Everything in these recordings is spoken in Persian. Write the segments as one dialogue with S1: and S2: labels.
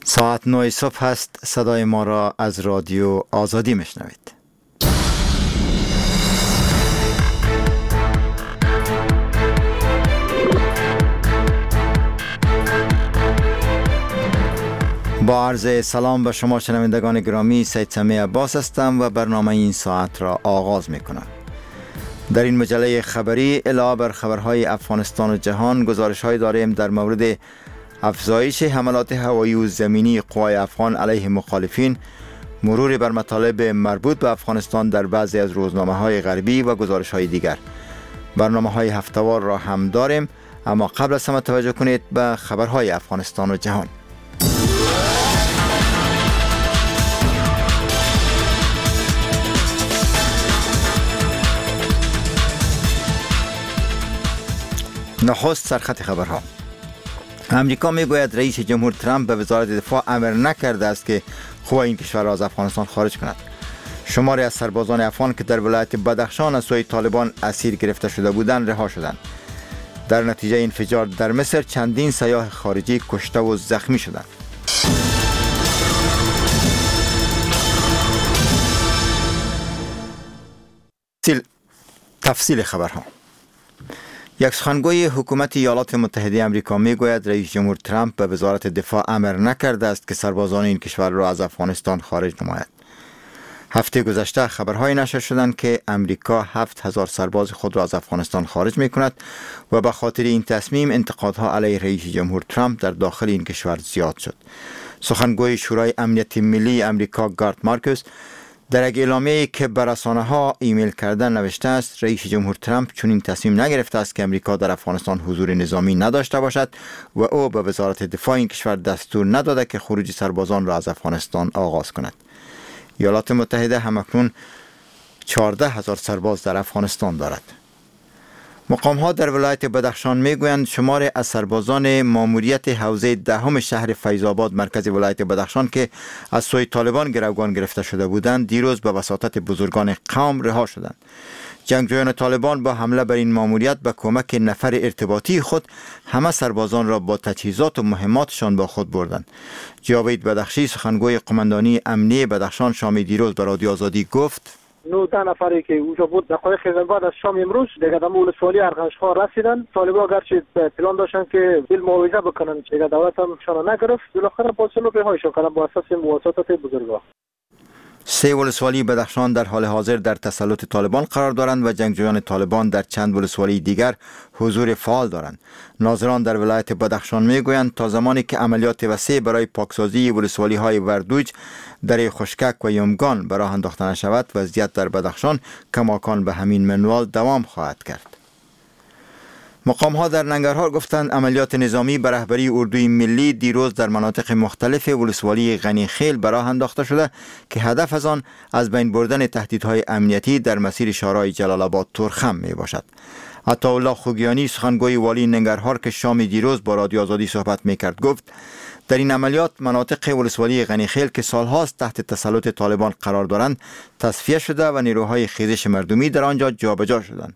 S1: ساعت 9 صبح است. صدای ما را از رادیو آزادی میشنوید. با عرض سلام به شما شنوندگان گرامی، سید سمی عباس هستم و برنامه این ساعت را آغاز میکنم. در این مجله خبری علاوه بر خبرهای افغانستان و جهان، گزارش‌های داریم در مورد افزایش حملات هوایی و زمینی قوای افغان علیه مخالفین، مرور بر مطالب مربوط به افغانستان در بعضی از روزنامه‌های غربی و گزارش‌های دیگر. برنامه‌های هفته‌وار را هم داریم، اما قبل از همه توجه کنید به خبرهای افغانستان و جهان. نخست سرخط خبرها. امریکا میگوید رئیس جمهور ترامپ به وزارت دفاع امر نکرده است که قوای این کشور را از افغانستان خارج کند. شماری از سربازان افغان که در ولایت بدخشان از سوی طالبان اسیر گرفته شده بودند رها شدند. در نتیجه انفجار در مصر چندین سیاح خارجی کشته و زخمی شدند. تفصیل خبرها. یک سخنگوی حکومت ایالات متحده آمریکا میگوید رئیس جمهور ترامپ به وزارت دفاع امر نکرده است که سربازان این کشور را از افغانستان خارج نماید. هفته گذشته خبرهای نشر شدند که امریکا 7000 سرباز خود را از افغانستان خارج می کند و به خاطر این تصمیم انتقادها علیه رئیس جمهور ترامپ در داخل این کشور زیاد شد. سخنگوی شورای امنیت ملی امریکا گارت مارکوس در یک اعلامیه‌ای که به رسانه‌ها ایمیل کرده نوشته است رئیس جمهور ترامپ چنین تصمیم نگرفته است که امریکا در افغانستان حضور نظامی نداشته باشد و او به وزارت دفاع این کشور دستور نداده که خروج سربازان را از افغانستان آغاز کند. ایالات متحده همکنون 14000 سرباز در افغانستان دارد. مقام‌ها در ولایت بدخشان میگویند شمار از سربازان ماموریت حوزه دهم شهر فیض‌آباد مرکز ولایت بدخشان که از سوی طالبان گروگان گرفته شده بودند دیروز به وساطت بزرگان قوم رها شدند. جنگجویان طالبان با حمله بر این ماموریت به کمک نفر ارتباطی خود همه سربازان را با تجهیزات و مهماتشان با خود بردند. جاوید بدخشی سخنگوی قماندانی امنیه بدخشان شام دیروز به رادیو آزادی گفت
S2: 19 نفری که اونجا بود دقایق بعد از شام امروز دیگه در ولسوالی ارغنش‌خوار رسیدن. طالبان گرچه پلان داشتن که دل معاوضه بکنن دیگه دولت هم شان نگرفت، بالاخره با سلو رهایشون کردن با اساس مواسطات بزرگا.
S1: 3 ولسوالی بدخشان در حال حاضر در تسلط طالبان قرار دارند و جنگجویان طالبان در چند ولسوالی دیگر حضور فعال دارند. ناظران در ولایت بدخشان میگویند تا زمانی که عملیات وسیع برای پاکسازی ولسوالی های وردوج، دره خشکک و یمگان به راه انداخته نشود وضعیت در بدخشان کماکان به همین منوال دوام خواهد کرد. مقام‌ها در ننگرهار گفتند عملیات نظامی به رهبری اردوی ملی دیروز در مناطق مختلف ولسوالی غنیخیل به راه انداخته شده که هدف از آن از بین بردن تهدیدهای امنیتی در مسیر شهرهای جلال آباد تورخم می باشد. عطاالله خوگیانی سخنگوی والی ننگرهار که شام دیروز با رادیو آزادی صحبت می‌کرد گفت در این عملیات مناطق ولسوالی غنیخیل که سالهاست تحت تسلط طالبان قرار دارند تصفیه شده و نیروهای خیزش مردمی در آنجا جابجا شدند.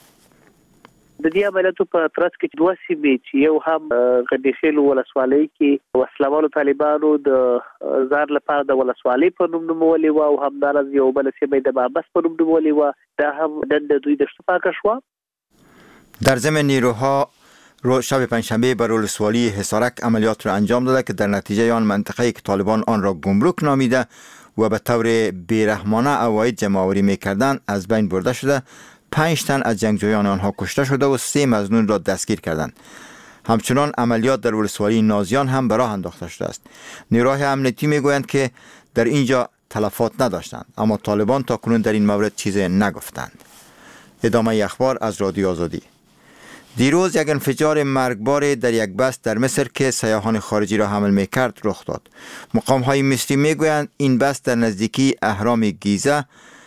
S3: د دې عملیاتو په ترڅ کې دوه سیمې چې یو هم غنیخیل ولسوالۍ کې وسلوالو طالبانو د زار لپاره د ولسوالۍ په نوم نومولې و او همدارس یو بل سیمې د بابس په نوم نومولې و دا هم د دوی د شپاکه شو.
S1: در ضمن نیروها شب پنجشنبه بر ولسوالی حصارک عملیات را انجام داده که در نتیجه آن منطقه‌ای که طالبان آن را گمرک نامیده و به طور بیرحمانه عواید جمع‌آوری می‌کردند از بین برده شده. 5 تن از جنگجویان آنها کشته شده و 3 مظنون را دستگیر کردند. همچنان عملیات در ولسوالی نازیان هم به راه انداخته شده است. نیروهای امنیتی میگویند که در اینجا تلفات نداشتند، اما طالبان تا کنون در این مورد چیزی نگفتند. ادامه اخبار از رادیو آزادی. دیروز یک انفجار مرگبار در یک بس در مصر که سیاحان خارجی را حمل میکرد رخ داد. مقام‌های مصری میگویند این بس در نزدیکی اهرام گیزه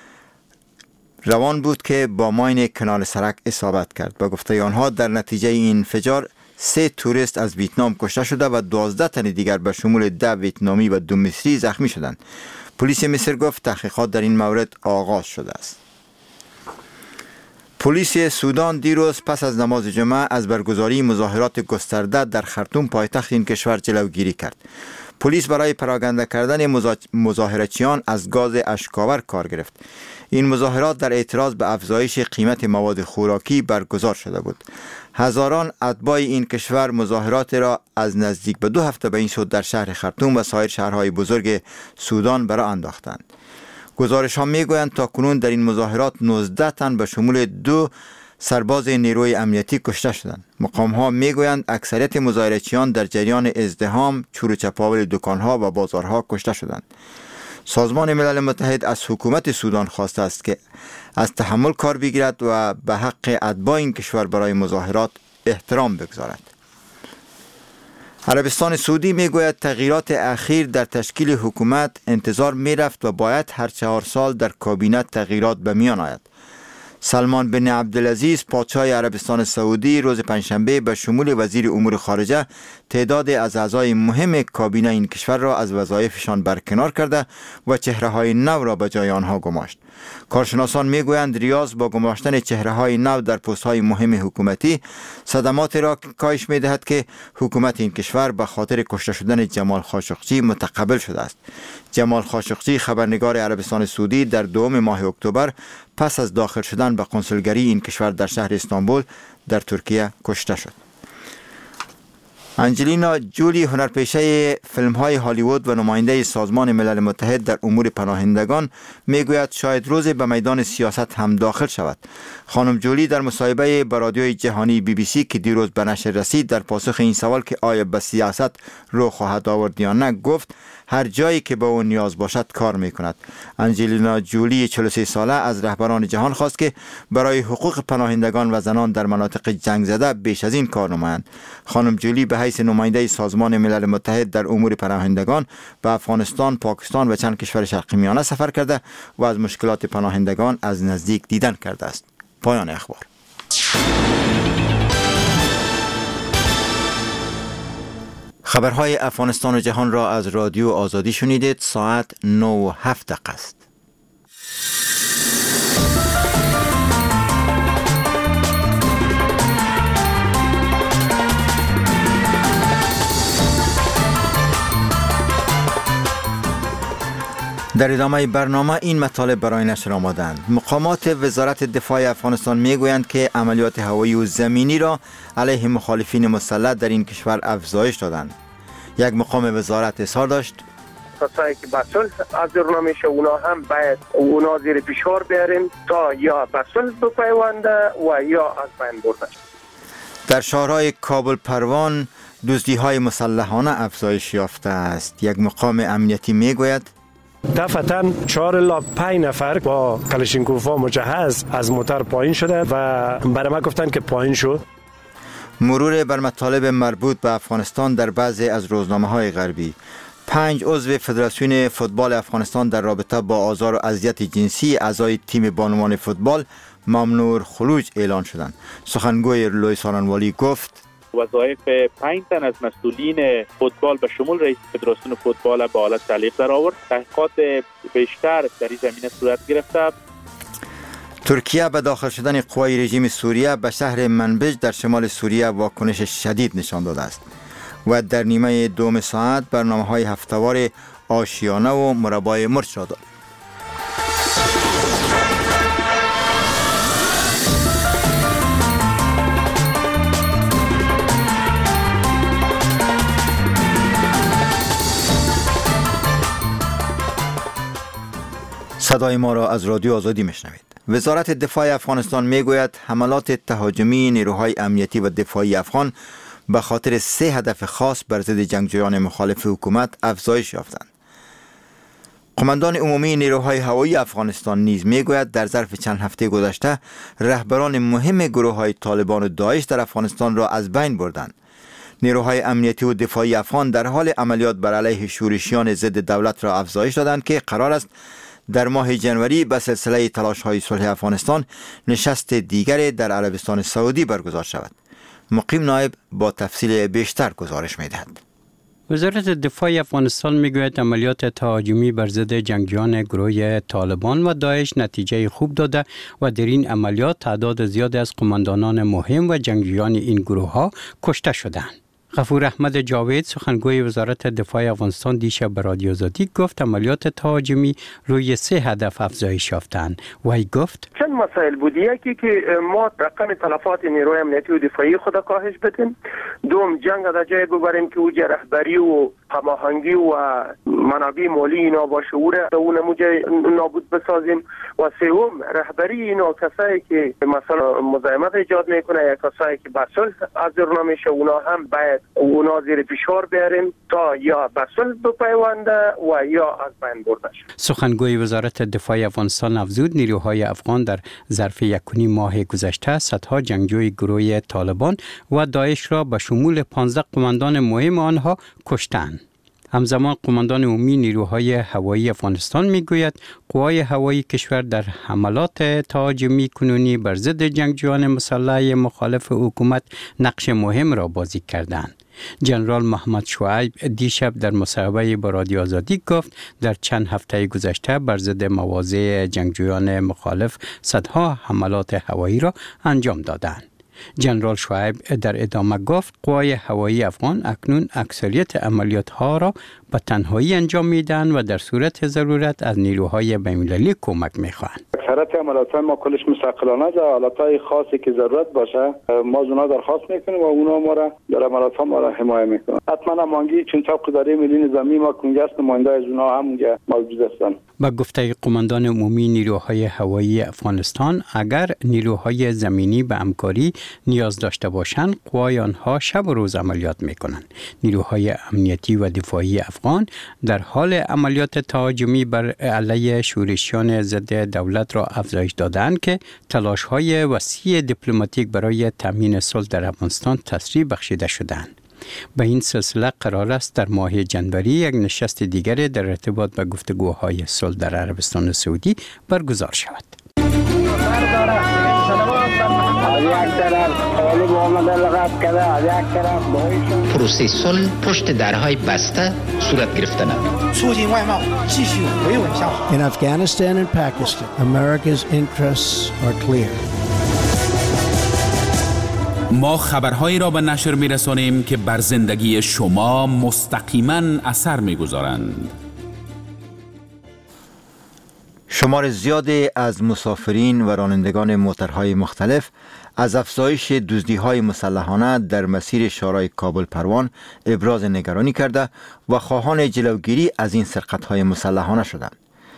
S1: روان بود که با ماین کنال سرک اصابت کرد. با گفته آنها در نتیجه این انفجار 3 توریست از ویتنام کشته شده و 12 تن دیگر به شمول 10 ویتنامی و 2 مصری زخمی شدند. پلیس مصر گفت تحقیقات در این مورد آغاز شده است. پلیس سودان دیروز پس از نماز جمعه از برگزاری مظاهرات گسترده در خرطوم پایتخت این کشور جلوگیری کرد. پلیس برای پراکنده کردن مظاهرچیان از گاز اشک‌آور کار گرفت. این مظاهرات در اعتراض به افزایش قیمت مواد خوراکی برگزار شده بود. هزاران اتباع این کشور مظاهرات را از نزدیک به 2 هفته به این سود در شهر خرطوم و سایر شهرهای بزرگ سودان برآ انداختند. گزارش ها می گویند تا کنون در این مظاهرات 19 تن به شمول 2 سرباز نیروی امنیتی کشته شدند. مقام ها می گویند اکثریت مظاهرچیان در جریان ازدحام، چور و چپاول دکانها و بازارها کشته شدند. سازمان ملل متحد از حکومت سودان خواسته است که از تحمل کار بگیرد و به حق اتباع این کشور برای مظاهرات احترام بگذارد. عربستان سعودی می گوید تغییرات اخیر در تشکیل حکومت انتظار می رفت و باید هر 4 سال در کابینه تغییرات به میان آید. سلمان بن عبدالعزیز پادشاه عربستان سعودی روز پنجشنبه به شمول وزیر امور خارجه تعداد از اعضای مهم کابینه این کشور را از وظایفشان برکنار کرده و چهره‌های نو را به جای آنها گماشت. کارشناسان میگویند ریاض با گماشتن چهره‌های نو در پست‌های مهم حکومتی صدمات را کاهش می‌دهد که حکومت این کشور به خاطر کشته شدن جمال خاشقچی متقبل شده است. جمال خاشقچی خبرنگار عربستان سعودی در 2 ماه اکتبر پس از داخل شدن به کنسولگری این کشور در شهر استانبول در ترکیه کشته شد. انجلینا جولی هنرپیشه فیلم‌های هالیوود و نماینده سازمان ملل متحد در امور پناهندگان میگوید شاید روزی به میدان سیاست هم داخل شود. خانم جولی در مصاحبه با رادیوی جهانی BBC که دیروز به نشر رسید در پاسخ این سوال که آیا به سیاست رو خواهد آورد یا نه گفت هر جایی که به او نیاز باشد کار میکند. انجلینا جولی 43 ساله از رهبران جهان خواست که برای حقوق پناهندگان و زنان در مناطق جنگ زده بیش از این کار نمایند. خانم جولی به حیث نماینده سازمان ملل متحد در امور پناهندگان به افغانستان، پاکستان و چند کشور شرق میانه سفر کرده و از مشکلات پناهندگان از نزدیک دیدن کرده است. پایان اخبار. خبرهای افغانستان و جهان را از رادیو آزادی شنیدید. ساعت 9:07 است. در ادامه برنامه این مطالب برای نشر آمدند. مقامات وزارت دفاع افغانستان میگویند که عملیات هوایی و زمینی را علیه مخالفین مسلح در این کشور افزایش دادند. یک مقام وزارت اظهار داشت
S4: کسایی که به صلح حاضر نمیشه اونا هم باید اونا زیر فشار بیاریم تا یا به صلح بپیونده و یا از بین برده.
S1: در شهرهای کابل پروان دزدی‌های مسلحانه افزایش یافته است. یک مقام امنیتی میگوید
S5: دفعتاً 4 الی 5 نفر با کلاشینکوف‌ها مجهز از موتر پایین شده و برای ما گفتن که پایین شد.
S1: مرور بر مطالب مربوط به افغانستان در بعضی از روزنامه‌های غربی. 5 عضو فدراسیون فوتبال افغانستان در رابطه با آزار و اذیت جنسی اعضای تیم بانوان فوتبال ممنوع خروج اعلان شدند. سخنگوی لوی سارنوالی گفت
S6: وظایف 5 تن از مسئولین فوتبال به شمول رئیس فدراسیون فوتبال به حالت تعلیق در آورد. تحقیقات بیشتر در این زمینه صورت گرفته.
S1: ترکیه به داخل شدن قوای رژیم سوریه به شهر منبج در شمال سوریه واکنش شدید نشان داده است و در نیمه دوم ساعت برنامه‌های هفته‌وار آشیانه و مربای مرچ را دارد. صدای ما را از رادیو آزادی میشنوید. وزارت دفاع افغانستان میگوید حملات تهاجمی نیروهای امنیتی و دفاعی افغان به خاطر 3 هدف خاص بر ضد جنگجویان مخالف حکومت افزایش یافتند. قماندان عمومی نیروهای هوایی افغانستان نیز میگوید در ظرف چند هفته گذشته رهبران مهم گروه‌های طالبان و داعش در افغانستان را از بین بردند. نیروهای امنیتی و دفاعی افغان در حال عملیات بر علیه شورشیان ضد دولت را افزایش دادند که قرار است در ماه جنوری به سلسله تلاش‌های صلح افغانستان نشست دیگر در عربستان سعودی برگزار شود. مقیم نایب با تفصیل بیشتر گزارش می‌دهد.
S7: وزارت دفاع افغانستان میگوید عملیات تهاجمی بر ضد جنگجویان گروه طالبان و داعش نتیجه خوب داده و در این عملیات تعداد زیادی از قماندانان مهم و جنگجویان این گروه ها کشته شدند. غفور احمد جاوید سخنگوی وزارت دفاع افغانستان دیشب به رادیو آزادی گفت عملیات تهاجمی روی 3 هدف افزایش یافتند. وی گفت
S4: چند مسائل بود. یکی که ما رقم تلفات نیروی امنیتی و دفاعی خود کاهش بدیم. دوم جنگ از جای ببریم که اوج رهبری و هماهنگی و منابع مالی اینا با شعور اون موجه نابود بسازیم. و سوم رهبری اینا کسایی که مثلا مزاحمت ایجاد میکنه یا کسایی که به صلح حاضر نمیشه اونا هم باید اونا زیر فشار بیاریم تا یا به صلح بپیونده و یا از بین برده شد.
S7: سخنگوی وزارت دفاع افغانستان افزود نیروهای افغان در ظرف 1.5 ماه گذشته صدها جنگجوی گروه طالبان و داعش را به شمول 15 قماندان مهم آنها کشتند. همزمان قماندان عمومی نیروهای هوایی افغانستان میگوید قوای هوایی کشور در حملات تهاجمی کنونی بر ضد جنگجویان مسلح مخالف حکومت نقش مهم را بازی کردند. جنرال محمد شعیب دیشب در مصاحبه با رادیو آزادی گفت در چند هفته گذشته بر ضد مواضع جنگجویان مخالف صدها حملات هوایی را انجام دادند. جنرال شعیب در ادامه گفت قوای هوایی افغان اکنون اکثریت عملیات ها را به تنهایی انجام میدن و در صورت ضرورت از نیروهای بین‌المللی کمک میخواهند.
S8: اکثریت عملیات ما کلش مستقلانه است. حالتهای خاصی که ضرورت باشه ما از اونها درخواست میکنیم و اونها ما را در عملیات ها ما را حمایت میکنن. حتما هماهنگی چون طبق اداره ملی نظامی ما کنگرس نماینده از اونها هم اونجا موجود هستند.
S7: با گفته قماندان عمومی نیروهای هوایی افغانستان اگر نیروهای زمینی به همکاری نیاز داشته باشند قوای آنها شب و روز عملیات میکنند. نیروهای امنیتی و دفاعی افغان در حال عملیات تهاجمی بر علیه شورشیان ضد دولت را افزایش دادند که تلاش‌های وسیع دیپلماتیک برای تامین صلح در افغانستان تسریع بخشیده شدند. به این سلسله قرار است در ماه جنوری یک نشست دیگر در ارتباط با گفتگوهای صلح در عربستان سعودی برگزار شود.
S9: پروسه صلح پشت درهای بسته صورت گرفته نمید.
S10: In Afghanistan and Pakistan, America's interests are clear.
S11: ما خبرهایی را به نشر می‌رسانیم که بر زندگی شما مستقیما اثر می‌گذارند.
S1: شمار زیادی از مسافرین و رانندگان موترهای مختلف از افزایش دزدی‌های مسلحانه در مسیر شارع کابل پروان ابراز نگرانی کرده و خواهان جلوگیری از این سرقت‌های مسلحانه شدند.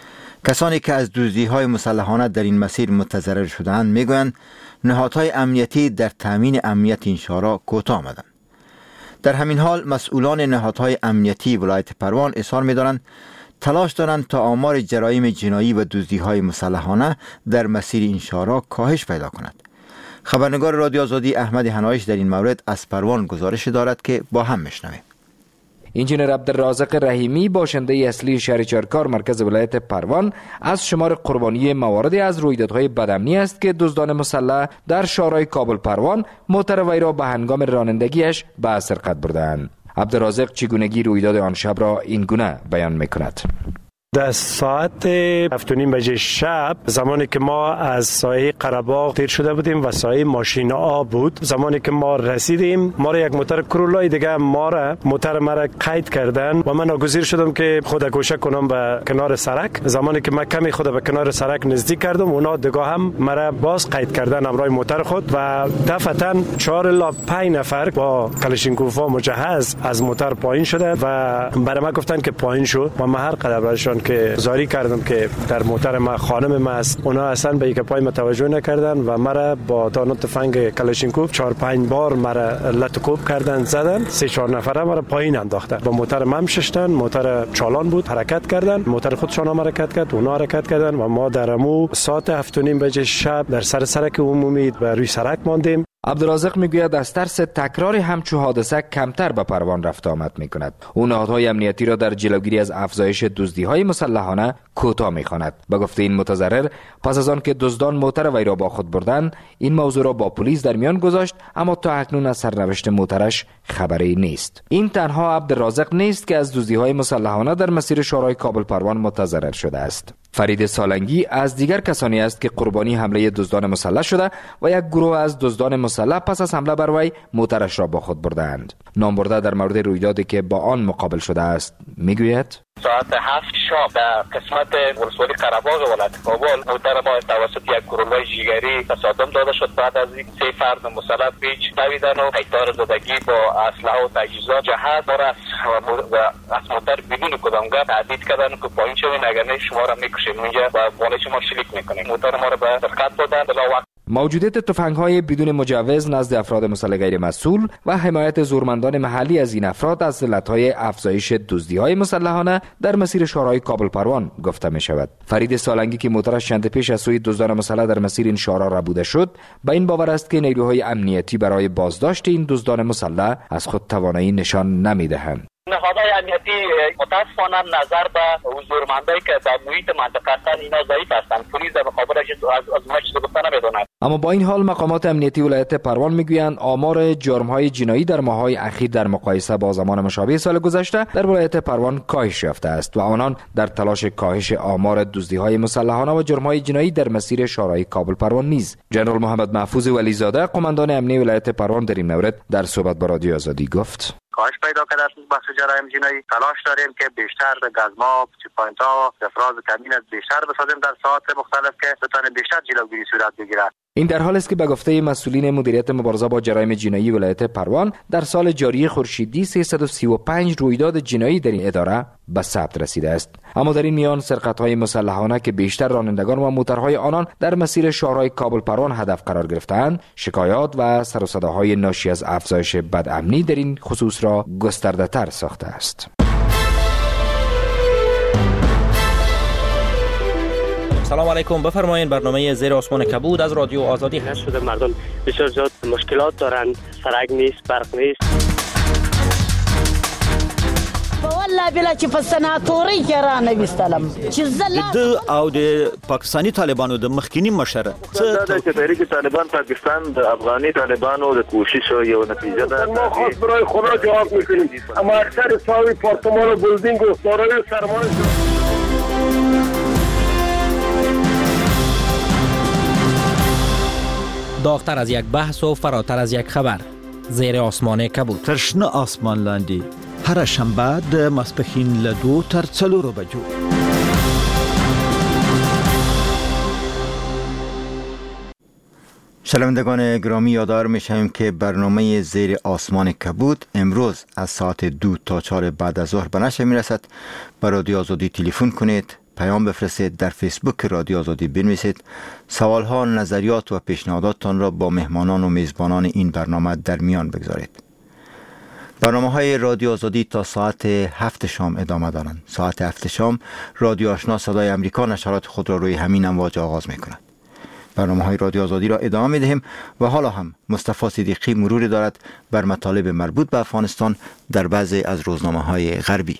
S1: کسانی که از دزدی‌های مسلحانه در این مسیر متضرر شدند میگویند نهادهای امنیتی در تامین امنیت این شارع کوتاه آمدند. در همین حال مسئولان نهادهای امنیتی ولایت پروان اظهار می‌دارند تلاش دارند تا آمار جرایم جنایی و دزدی‌های مسلحانه در مسیر این شارع کاهش پیدا کند. خبرنگار رادیو آزادی احمد حنایش در این مورد از پروان گزارش دارد که با هم میشنویم.
S12: انجینر عبدالرازق رحیمی باشنده اصلی شهر چرکار مرکز ولایت پروان از شمار قربانی موارد از رویدادهای بدامنی است که دزدان مسلح در شارع کابل پروان موتر وی را به هنگام رانندگیش به سرقت بردند. عبدالرازق چگونگی رویداد آن شب را این گونه بیان میکند.
S5: در ساعت 7:30 بجه شب زمانی که ما از سایه قره‌باغ تیر شده بودیم و سایه ماشین آب بود، زمانی که ما رسیدیم ما را یک موتر کرولای دیگه موتر مرا قید کردن و من ناگزیر شدم که خود کشک کنم به کنار سرک. زمانی که من کمی خود به کنار سرک نزدیک کردم اونا دیگه هم مرا باز قید کردن همراه موتر خود و دفعتاً 4 الی 5 نفر با کلاشینکوفا مجهز از موتر پایین شده و برای من گفتن که پایین شو و من هر قدر برایشان که زاری کردم که در موتر ما خانم ما است. اونا اصلا به یک پای متوجه نکردن و مرا با دانو تفنگ کلاشینکوف 4-5 بار مرا لطکوب کردن، زدن 3-4 نفره مرا پایین انداختن. با موتر ما ششتن، موتر چالان بود، حرکت کردن، موتر خودشان هم حرکت کرد، اونا حرکت کردن و ما در امو ساعت 7:30 بجه شب در سر سرک عمومی و روی سرک ماندیم.
S12: عبدالرازق میگوید از ترس تکرار همچو حادثه کمتر به پروان رفت آمد میکند. او نهادهای امنیتی را در جلوگیری از افزایش دزدی‌های مسلحانه کوتاه میخواند. به گفته این متضرر پس از آن که دزدان موتر وی را با خود بردند این موضوع را با پلیس در میان گذاشت، اما تا اکنون از سرنوشت موترش خبری نیست. این تنها عبدالرازق نیست که از دزدی‌های مسلحانه در مسیر شارع کابل پروان متضرر شده است. فرید سالنگی از دیگر کسانی است که قربانی حمله دزدان مسلح شده و یک گروه از دزدان مسلح پس از حمله بر وی موترش را با خود بردند. نام برده در مورد رویدادی که با آن مقابل شده است میگوید:
S13: ساعت 7 شب در قسمت ولسوالی قره‌باغ ولایت کابل موتر ما توسط یک گروه جیگری تصادم داده شد. بعد از این 3 فرد مسلح پیچ دویدن و قیتار زدگی با اسلحه و تجهیزات جهت ما را از موتر بدون کدامگاه تهدید کردن که پایین شوین اگر نه شما را میکشیم اینجا و بالای شما شلیک میکنیم. موتر ما را به سرقت دادن. بلا وقت
S12: موجودیت تفنگ‌های بدون مجوز نزد افراد مسلح غیر مسئول و حمایت زورمندان محلی از این افراد از علت‌های افزایش دزدی‌های مسلحانه در مسیر شهرهای کابل پروان گفته می‌شود. فرید سالنگی که موترش چند پیش از سوی دزدان مسلح در مسیر این شهرها ربوده شد، با این باور است که نیروهای امنیتی برای بازداشت این دزدان مسلح از خود توانایی نشان نمی‌دهند.
S13: نهادهای امنیتی متاسفانه نظر به حضورمندایی که در محیط منطقه هستند اینا ضعیف هستند. پلیس در مقابلش از ما چیزی گفته نمی‌داند.
S12: اما با این حال مقامات امنیتی ولایت پروان میگویند آمار جرم‌های جنایی در ماه‌های اخیر در مقایسه با زمان مشابه سال گذشته در ولایت پروان کاهش یافته است و آنان در تلاش کاهش آمار دزدی‌های مسلحانه و جرم‌های جنایی در مسیر شهرهای کابل پروان نیز. جنرال محمد محفوظ ولیزاده قماندان امنیتی ولایت پروان در این مورد در صحبت با رادیو آزادی گفت:
S14: کاهش پیدا کرده است بحث جرایم جنایی. تلاش داریم که بیشتر گزم‌ها، چیک‌پوینت ها، افراز کمین از بیشتر بسازیم در ساعات مختلف که بتونه بیشتر جلوگیری صورت بگیرد.
S12: این در حالی است که به گفته مسئولین مدیریت مبارزه با جرایم جنایی ولایت پروان در سال جاری خورشیدی 335 رویداد جنایی در این اداره به ثبت رسیده است. اما در این میان سرقت‌های مسلحانه که بیشتر رانندگان و موترهای آنان در مسیر شهرهای کابل پروان هدف قرار گرفتند، شکایات و سر و صداهای ناشی از افزایش بدامنی در این خصوص را گسترده‌تر ساخته است.
S15: سلام علیکم، بفرمایید. برنامه زیر آسمان کبود از رادیو آزادی هست.
S16: شده مردم بسیار زیاد مشکلات دارند، سرک نیست، برق نیست.
S17: والله بلا چې په سناتوري کې را نویستلم چې
S18: د او د پاکستانی طالبانو د مخکینی مشر
S19: د تحریک طالبان پاکستان د افغاني طالبانو د کوشش یو نتیجه ده.
S2: ما خاص برای خدا جواب میکنیم. اما اکثر ساوی پارتمان و بلدینگ و سارای سرمایه
S15: داغتر از یک بحث و فراتر از یک خبر. زیر آسمان کبود.
S18: ترشنه آسمان لاندی. هر شنبه د ماسپښین له 2 تر 4 بجو.
S1: شنوندگان گرامی، یادآور میشیم که برنامه زیر آسمان کبود امروز از ساعت 2 تا 4 بعد از ظهر به نشر میرسد. به رادیو آزادی تلفن کنید، پیام بفرستید، در فیسبوک رادیو آزادی بنویسید. سوالها، نظریات و پیشنهاداتتان را با مهمانان و میزبانان این برنامه در میان بگذارید. برنامه های رادیو آزادی تا ساعت 7 شام ادامه دارند. ساعت 7 شام رادیو آشنا صدای امریکا نشرات خود را روی همین امواج آغاز می کند. برنامه های رادیو آزادی را ادامه می دهیم و حالا هم مصطفی صدیقی مروری دارد بر مطالب مربوط به افغانستان در بعضی از روزنامه های غربی.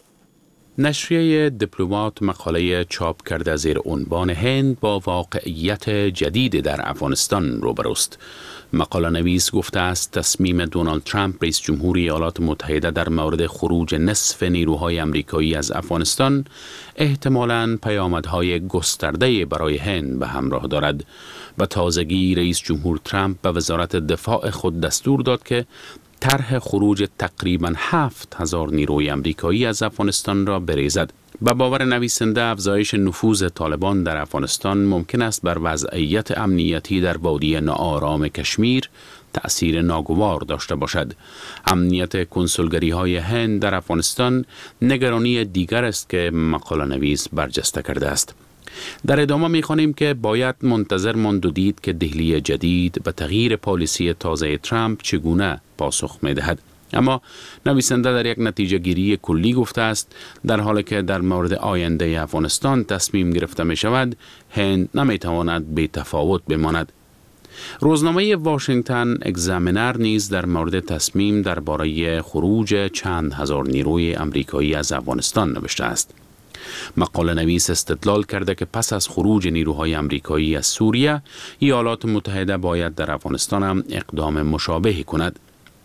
S11: نشریه دیپلمات مقاله چاپ کرده زیر عنوان هند با واقعیت جدید در افغانستان روبروست. مقاله نویس گفته است تصمیم دونالد ترامپ رئیس جمهوری ایالات متحده در مورد خروج نصف نیروهای آمریکایی از افغانستان احتمالاً پیامدهای گسترده برای هند به همراه دارد. به تازگی رئیس جمهور ترامپ به وزارت دفاع خود دستور داد که طرح خروج تقریباً 7,000 نیروی آمریکایی از افغانستان را بریزد. به باور نویسنده افزایش نفوذ طالبان در افغانستان ممکن است بر وضعیت امنیتی در وادی ناآرام کشمیر تأثیر ناگوار داشته باشد. امنیت کنسولگری‌های هند در افغانستان نگرانی دیگر است که مقاله نویس برجسته کرده است. در ادامه می‌خوانیم که باید منتظر ماند و دید که دهلی جدید به تغییر پالیسی تازه ترامپ چگونه پاسخ می‌دهد. اما نویسنده در یک نتیجه گیری کلی گفته است در حالی که در مورد آینده افغانستان تصمیم گرفته می شود، هند نمی تواند بی تفاوت بماند. روزنامه واشنگتن اگزامینر نیز در مورد تصمیم درباره خروج چند هزار نیروی آمریکایی از افغانستان نوشته است. مقاله نویس استدلال کرده که پس از خروج نیروهای آمریکایی از سوریه، ایالات متحده باید در افغانستان هم اقدام مشابهی کند.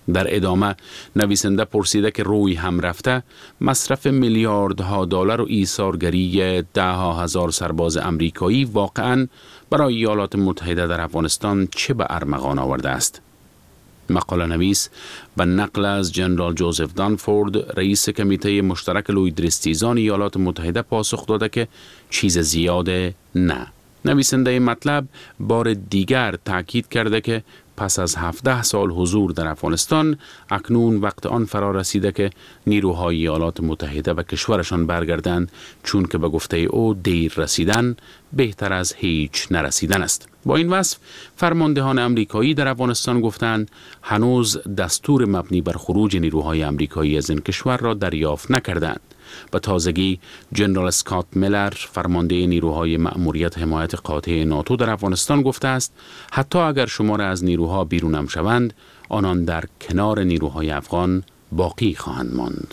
S11: در ادامه نویسنده پرسیده که روی هم رفته مصرف میلیاردها دلار و ایثارگری ده هزار سرباز امریکایی واقعاً برای ایالات متحده در افغانستان چه به ارمغان آورده است. مقاله نویس به نقل از جنرال جوزف دانفورد رئیس کمیته مشترک لویدرستیزان ایالات متحده پاسخ داده که چیز زیاده نه. نویسنده مطلب بار دیگر تاکید کرده که پس از 17 سال حضور در افغانستان اکنون وقت آن فرا رسیده که نیروهای ایالات متحده به کشورشان برگردند، چون که به گفته او دیر رسیدن بهتر از هیچ نرسیدن است. با این وصف فرماندهان امریکایی در افغانستان گفتند هنوز دستور مبنی بر خروج نیروهای امریکایی از این کشور را دریافت نکردند. به تازگی جنرال اسکات میلر فرمانده نیروهای مأموریت حمایت قاطع ناتو در افغانستان گفته است حتی اگر شمار از نیروها بیرونم شوند آنان در کنار نیروهای افغان باقی خواهند ماند.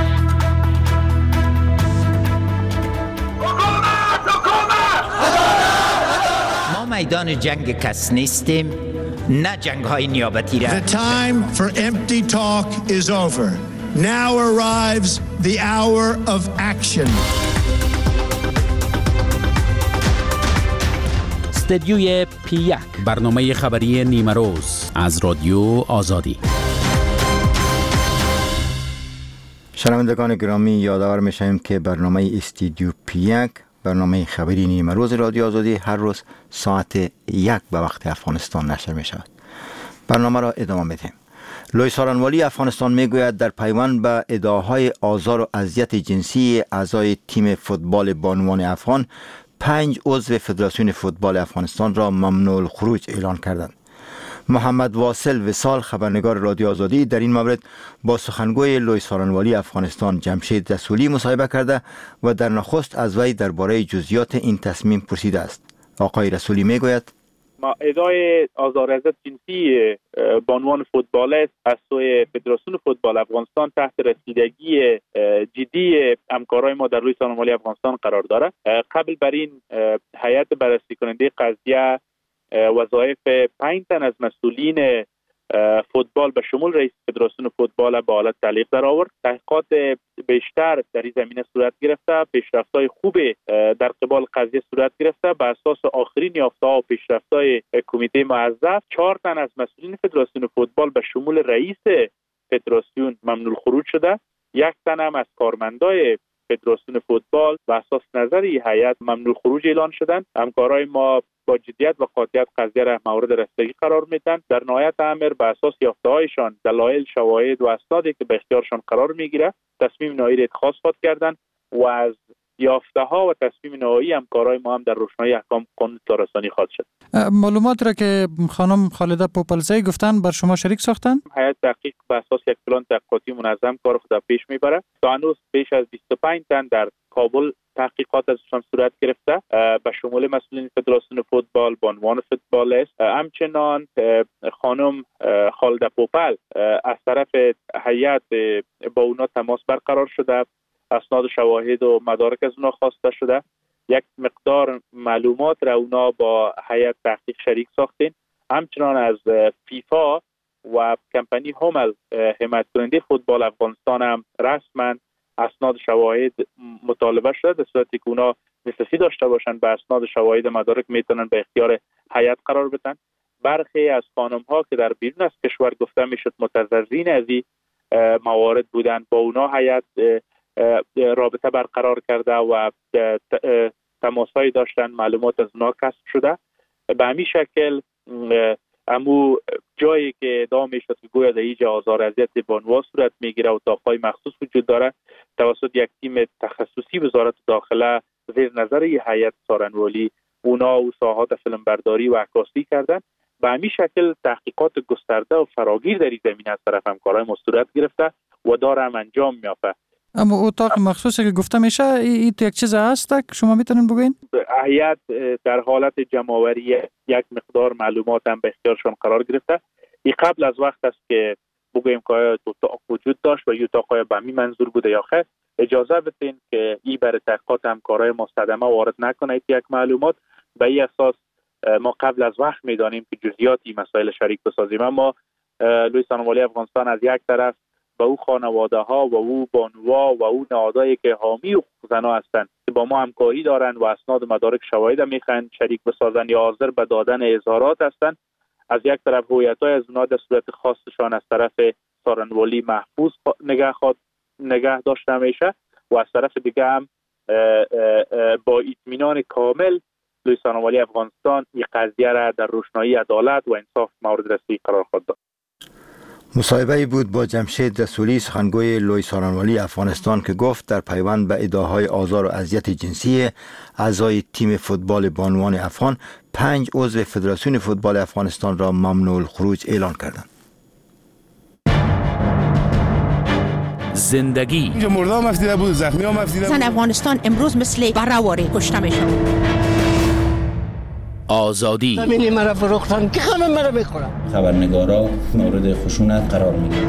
S20: ما میدان جنگ کس نیستیم، نه جنگ های نیابتی را.
S21: The time for empty talk is over. Now arrives the hour of action.
S11: استدیوی پی 1 برنامه خبری نیمه روز از رادیو آزادی.
S1: شنوندگان گرامی، یادآور می‌شویم که برنامه استدیو پی 1 برنامه خبری نیمه روز رادیو آزادی هر روز ساعت 1 به وقت افغانستان نشر می‌شود. برنامه را ادامه می‌دهیم. لوی سارنوالی افغانستان میگوید در پیوند به ادعاهای آزار و اذیت جنسی اعضای تیم فوتبال بانوان افغان 5 عضو فدراسیون فوتبال افغانستان را ممنوع الخروج اعلان کردند. محمد واصل وصال خبرنگار رادیو آزادی در این مورد با سخنگوی لوی سارنوالی افغانستان جمشید رسولی مصاحبه کرده و در نخست از وی درباره جزئیات این تصمیم پرسیده است. آقای رسولی میگوید
S6: ادعای آزار و اذیت جنسی بانوان فوتبال است از سوی فدراسیون فوتبال افغانستان تحت رسیدگی جدی همکارای ما در لوی سارنوالی افغانستان قرار دارد. قبل بر این هیئت بررسی کننده قضیه وظایف 5 تن از مسئولین فوتبال به شمول رئیس فدراسیون فوتبال به حالت تعلیق در آورد. تحقیقات بیشتر در این زمینه صورت گرفته، پیشرفت‌های خوب در قبال قضیه صورت گرفته. به اساس آخرین یافته‌ها و پیشرفت‌های کمیته موظف 4 تن از مسئولین فدراسیون فوتبال به شمول رئیس فدراسیون ممنوع خروج شده. 1 تن هم از کارمندای فدراسیون فوتبال به اساس نظر هیئت ممنوع خروج اعلان شدند. همکارای ما با جدیت و قاطعیت قضیه را مورد رسیدگی قرار میدن. در نهایت امر به اساس یافته‌هایشان، دلایل، شواهد و اسنادی که به اختیارشان قرار میگیره تصمیم نهایی را اتخاذ خواهد کردند و از یافته‌ها و تصمیم نهایی همکارای ما هم در روشنایی احکام قانون اطلاع خواهد شد.
S22: معلومات را که خانم خالده پوپلزی گفتن بر شما شریک ساختن؟
S6: هیئت تحقیق به اساس یک پلان تحقیقاتی منظم کار خود پیش میبره. تا هنوز بیش از 25 تن در کابل تحقیقات ازشان صورت گرفته به شمول مسئولین فدراسیون فوتبال، بانوان فوتبال است. همچنان خانم خالده پوپل از طرف هیئت با اونا تماس برقرار شده، اسناد و شواهد و مدارک از اونا خواسته شده. یک مقدار معلومات را اونا با هیئت تحقیق شریک ساختین. همچنان از فیفا و کمپانی هومل حمایت کننده فوتبال افغانستان هم رسما اسناد شواهد مطالبه شده در صورتی که اونا دسترسی داشته باشند به اسناد شواهد مدارک میتونن به اختیار هیئت قرار بدن. برخی از خانم ها که در بیرون از کشور گفته میشد متضررین از این موارد بودند، با اونا هیئت رابطه برقرار کرده و تماسایی داشتن، معلومات از اونا کسب شده. به همین شکل امو جایی که ادعا میشد که گویا در اینجا آزار و اذیت بانوان صورت میگیره و اتاقهای مخصوص وجود داره، توسط یک تیم تخصصی وزارت داخله زیر نظر هیئت سارنوالی اونا و ساحات فیلمبرداری و عکاسی کردن. به همین شکل تحقیقات گسترده و فراگیر در این زمینه از طرف همکارای ما صورت گرفته و داره هم انجام میافته.
S22: اما اتاق مخصوصی که گفته میشه این یک چیز هست که شما میتونین بگین؟
S6: هیئت در حالت جمع‌آوری یک مقدار معلومات هم به اختیارشان قرار گرفته. این قبل از وقت است که بگوییم که اتاق وجود داشت و اتاق‌های به همین منظور بوده یا خیر. اجازه بدین که این برای تحقیقات همکارای ما صدمه وارد نکنه. یک معلومات به این اساس ما قبل از وقت میدانیم که جزئیات این مسائل شریک بسازیم، اما لوی سانوالی افغانستان از یک طرف به او خانواده ها و او بانوا و او نهادهایی که حامی حقوق زنان هستند که با ما همکاری دارند و اسناد و مدارک شواهد میخواهند شریک بسازند یا حاضر به دادن اظهارات هستند، از یک طرف هویت‌های از اونها در صورت خاصشان از طرف سارنوالی محفوظ نگه داشته میشه و از طرف دیگه هم با اطمینان کامل لوی سانوالی افغانستان این قضیه را در روشنایی عدالت و انصاف مورد رسیدگی قرار خواهد داد.
S1: مصاحبه‌ای بود با جمشید رسولی، سخنگوی لوی سارنوالی افغانستان، که گفت در پیوند به ادعاهای آزار و اذیت جنسی اعضای تیم فوتبال بانوان افغان 5 عضو فدراسیون فوتبال افغانستان را ممنوع الخروج اعلان کردند.
S11: زندگی
S3: اینجا مرده هم افتیده بود، زخمی هم افتیده بود.
S4: زن افغانستان امروز مثل برهواری کشته میشن.
S11: آزادی
S10: ببینی مرا فروختن که همه مرا میخورن.
S23: خبرنگارا مورد خشونت قرار میگیرن.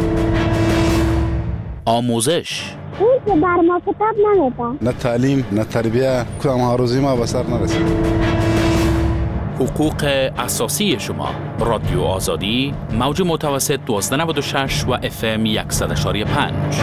S11: آموزش
S24: اون که بر ما کتاب نمیده.
S3: نه تعلیم نه تربیه، کدام آرزوی ما به سر نرسید.
S11: حقوق اساسی شما. رادیو آزادی، موج متوسط 1296 و FM 100.5.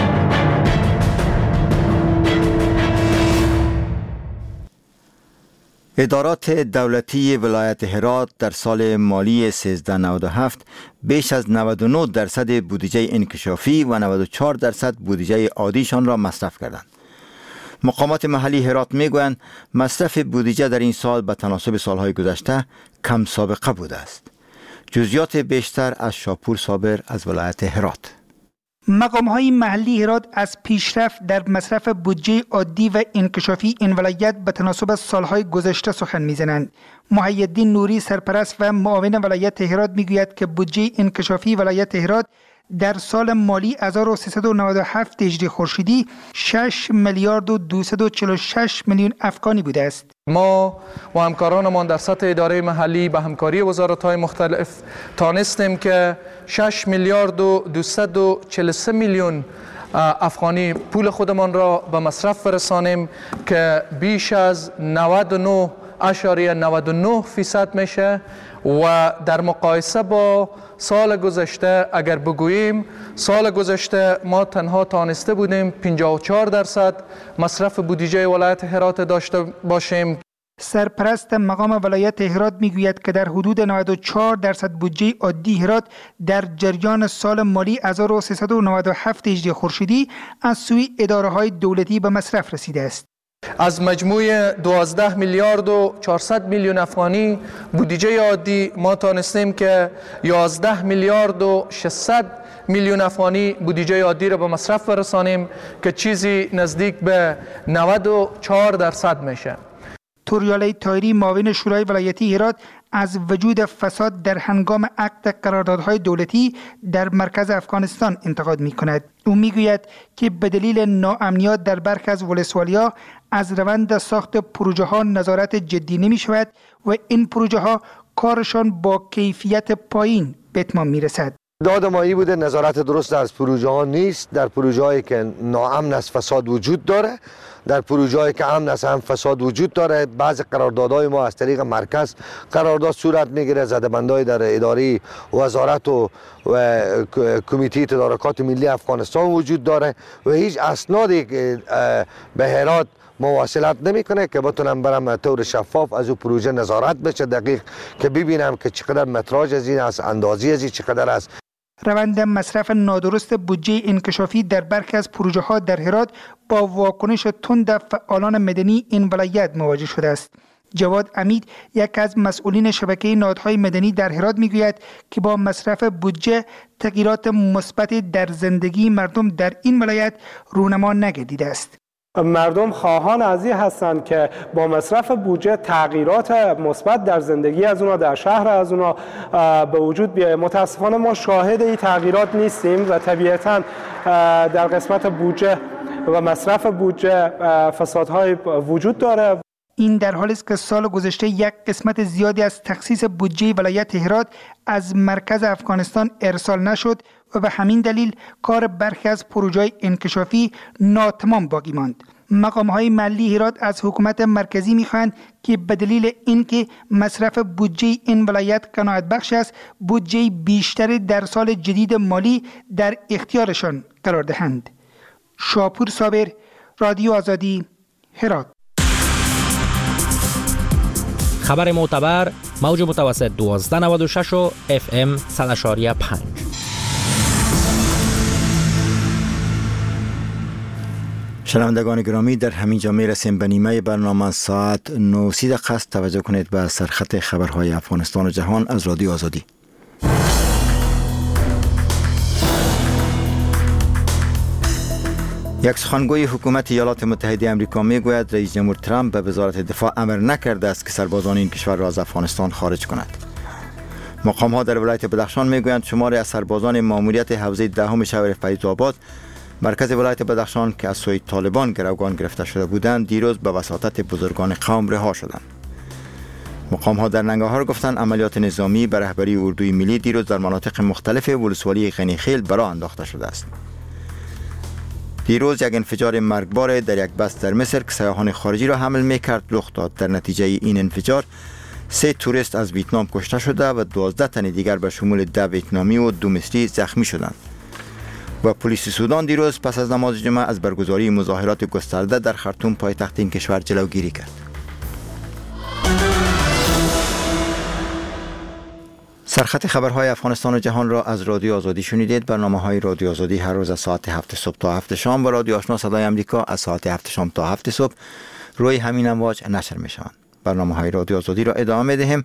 S1: ادارات دولتی ولایت هرات در سال مالی 1397 بیش از 99% بودجه انکشافی و 94% بودجه عادیشان را مصرف کردند. مقامات محلی هرات میگویند مصرف بودجه در این سال به تناسب سالهای گذشته کم سابقه بوده است. جزئیات بیشتر از شاپور صابر از ولایت هرات.
S25: مقام‌های محلی هرات از پیشرفت در مصرف بودجه عادی و انکشافی این ولایت به تناسب سالهای گذشته سخن می‌زنند. محی‌الدین نوری، سرپرست و معاون ولایت هرات، میگوید که بودجه انکشافی ولایت هرات در سال مالی 1397 هجری خورشیدی 6 میلیارد و 246 میلیون افغانی بوده است.
S26: ما و همکارانمان در سطح اداره محلی به همکاری وزارت‌های مختلف تانستیم که 6 میلیارد و 243 میلیون افغانی پول خودمان را به مصرف برسانیم که بیش از 99.99% میشه و در مقایسه با سال گذشته اگر بگوییم سال گذشته ما تنها تانسته بودیم 54% مصرف بودجه ولایت هرات داشته باشیم.
S25: سرپرست مقام ولایت هرات میگوید که در حدود 94% بودجه عادی هرات در جریان سال مالی 1397 هجری خورشیدی از سوی اداره‌های دولتی به مصرف رسیده است.
S26: از مجموع 12 میلیارد و 400 میلیون افغانی بودجه عادی ما تانستیم که 11 میلیارد و 600 میلیون افغانی بودجه عادی را به مصرف برسانیم که چیزی نزدیک به 94% میشه.
S25: توریالی طاهری، معاون شورای ولایتی هرات، از وجود فساد در هنگام عقد قراردادهای دولتی در مرکز افغانستان انتقاد می کند. او می گوید که به دلیل ناامنیت در برخی از ولسوالی‌ها از روند ساخت پروژه ها نظارت جدی نمی شود و این پروژه ها کارشان با کیفیت پایین به اتمام می رسد.
S27: داد مایی بوده نظارت درست در پروژه ها نیست، در پروژه هایی که ناامن است فساد وجود داره، در پروژه هایی که امن است هم فساد وجود داره. بعض قراردادهای ما از طریق مرکز قرارداد صورت میگیره، زده‌بندی در اداره وزارت و کمیته تدارکات ملی افغانستان وجود داره و هیچ اسنادی به هرات مواصلت نمیکنه که بتونم برم طور شفاف از او پروژه نظارت بشه دقیق که ببینم که چقدر متراژ از این است، اندازی از این چقدر است.
S25: روند مصرف نادرست بودجه انکشافی در برخی از پروژه ها در هرات با واکنش تند فعالان مدنی این ولایت مواجه شده است. جواد امید، یک از مسئولین شبکه نهادهای مدنی در هرات، میگوید که با مصرف بودجه تغییرات مثبت در زندگی مردم در این ولایت رونما نگردیده است.
S5: مردم خواهان از این هستند که با مصرف بودجه تغییرات مثبت در زندگی از اونا، در شهر از اونا به وجود بیاید. متاسفانه ما شاهد این تغییرات نیستیم و طبیعتاً در قسمت بودجه و مصرف بودجه فسادهای وجود داره.
S25: این در حالی است که سال گذشته یک قسمت زیادی از تخصیص بودجه ولایت هرات از مرکز افغانستان ارسال نشد و به همین دلیل کار برخی از پروژه‌های انکشافی ناتمام باقی ماند. مقام‌های محلی هرات از حکومت مرکزی می‌خواهند که به دلیل اینکه مصرف بودجه این ولایت قناعت بخش است، بودجه بیشتر در سال جدید مالی در اختیارشان قرار دهند. شاپور صابر، رادیو آزادی، هرات.
S15: خبر معتبر، موج متوسط 1296 و FM 100.5.
S1: شنوندگان گرامی، در همین جا میرسیم به نیمه برنامه. ساعت 9:30 است. توجه کنید به سرخط خبرهای افغانستان و جهان از رادیو آزادی. یک سخنگوی حکومت ایالات متحده آمریکا میگوید رئیس جمهور ترامپ به وزارت دفاع امر نکرده است که سربازان این کشور را از افغانستان خارج کند. مقام ها در ولایت بدخشان میگویند شماری از سربازان ماموریت حوزه دهم شهر فیض آباد مرکز ولایت بدخشان که از سوی طالبان گروگان گرفته شده بودند دیروز به وساطت بزرگان قوم رها شدند. مقام ها در ننگرهار گفتند عملیات نظامی به رهبری اردوی ملی دیروز در مناطق مختلف ولسوالی غنیخیل به راه انداخته شده است. دیروز یک انفجار مرگبار در یک بس در مصر که سیاحان خارجی را حمل می‌کرد رخ داد. در نتیجه این انفجار 3 توریست از ویتنام کشته شده و 12 تن دیگر به شمول 10 ویتنامی و 2 مصری زخمی شدند. و پلیس سودان دیروز پس از نماز جمعه از برگزاری مظاهرات گسترده در خرطوم پایتخت این کشور جلوگیری کرد. سرخط خبرهای افغانستان و جهان را از رادیو آزادی شنیدید. برنامه‌های رادیو آزادی هر روز از ساعت 7 صبح تا 7 شام و رادیو آشنا صدای آمریکا از ساعت 7 شام تا 7 صبح روی همین امواج نشر می‌شوند. برنامه‌های رادیو آزادی را ادامه می‌دهیم.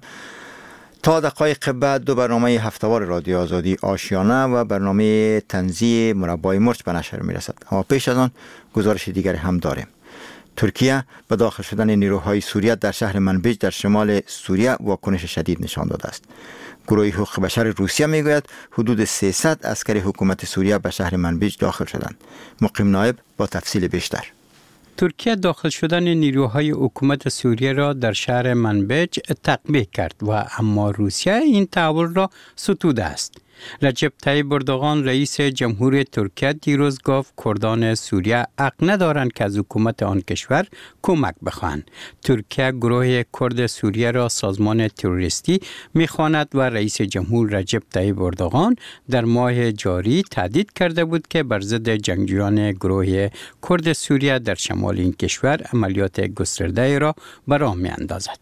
S1: تا دقایق بعد 2 برنامه هفته‌وار رادیو آزادی آشیانه و برنامه طنزی مربای مرچ به نشر می‌رسد. اما پیش از آن گزارش دیگری هم داریم. ترکیه به داخل شدن نیروهای سوریه در شهر منبج در شمال سوریه واکنش شدید نشان داده است. گروه حقوق بشر روسیه میگوید حدود 300 عسکر حکومت سوریه به شهر منبج داخل شدند. مقیم نایب با تفصیل بیشتر.
S7: ترکیه داخل شدن نیروهای حکومت سوریه را در شهر منبج تقبیح کرد و اما روسیه این تحول را ستوده است. رجب طیب اردوغان رئیس جمهور ترکیه دیروز گفت کردان سوریه حق ندارند که از حکومت آن کشور کمک بخواهند. ترکیه گروه کرد سوریه را سازمان تروریستی می‌خواند و رئیس جمهور رجب طیب اردوغان در ماه جاری تهدید کرده بود که بر ضد جنگجویان گروه کرد سوریه در شمال این کشور عملیات گسترده را به راه می‌اندازد.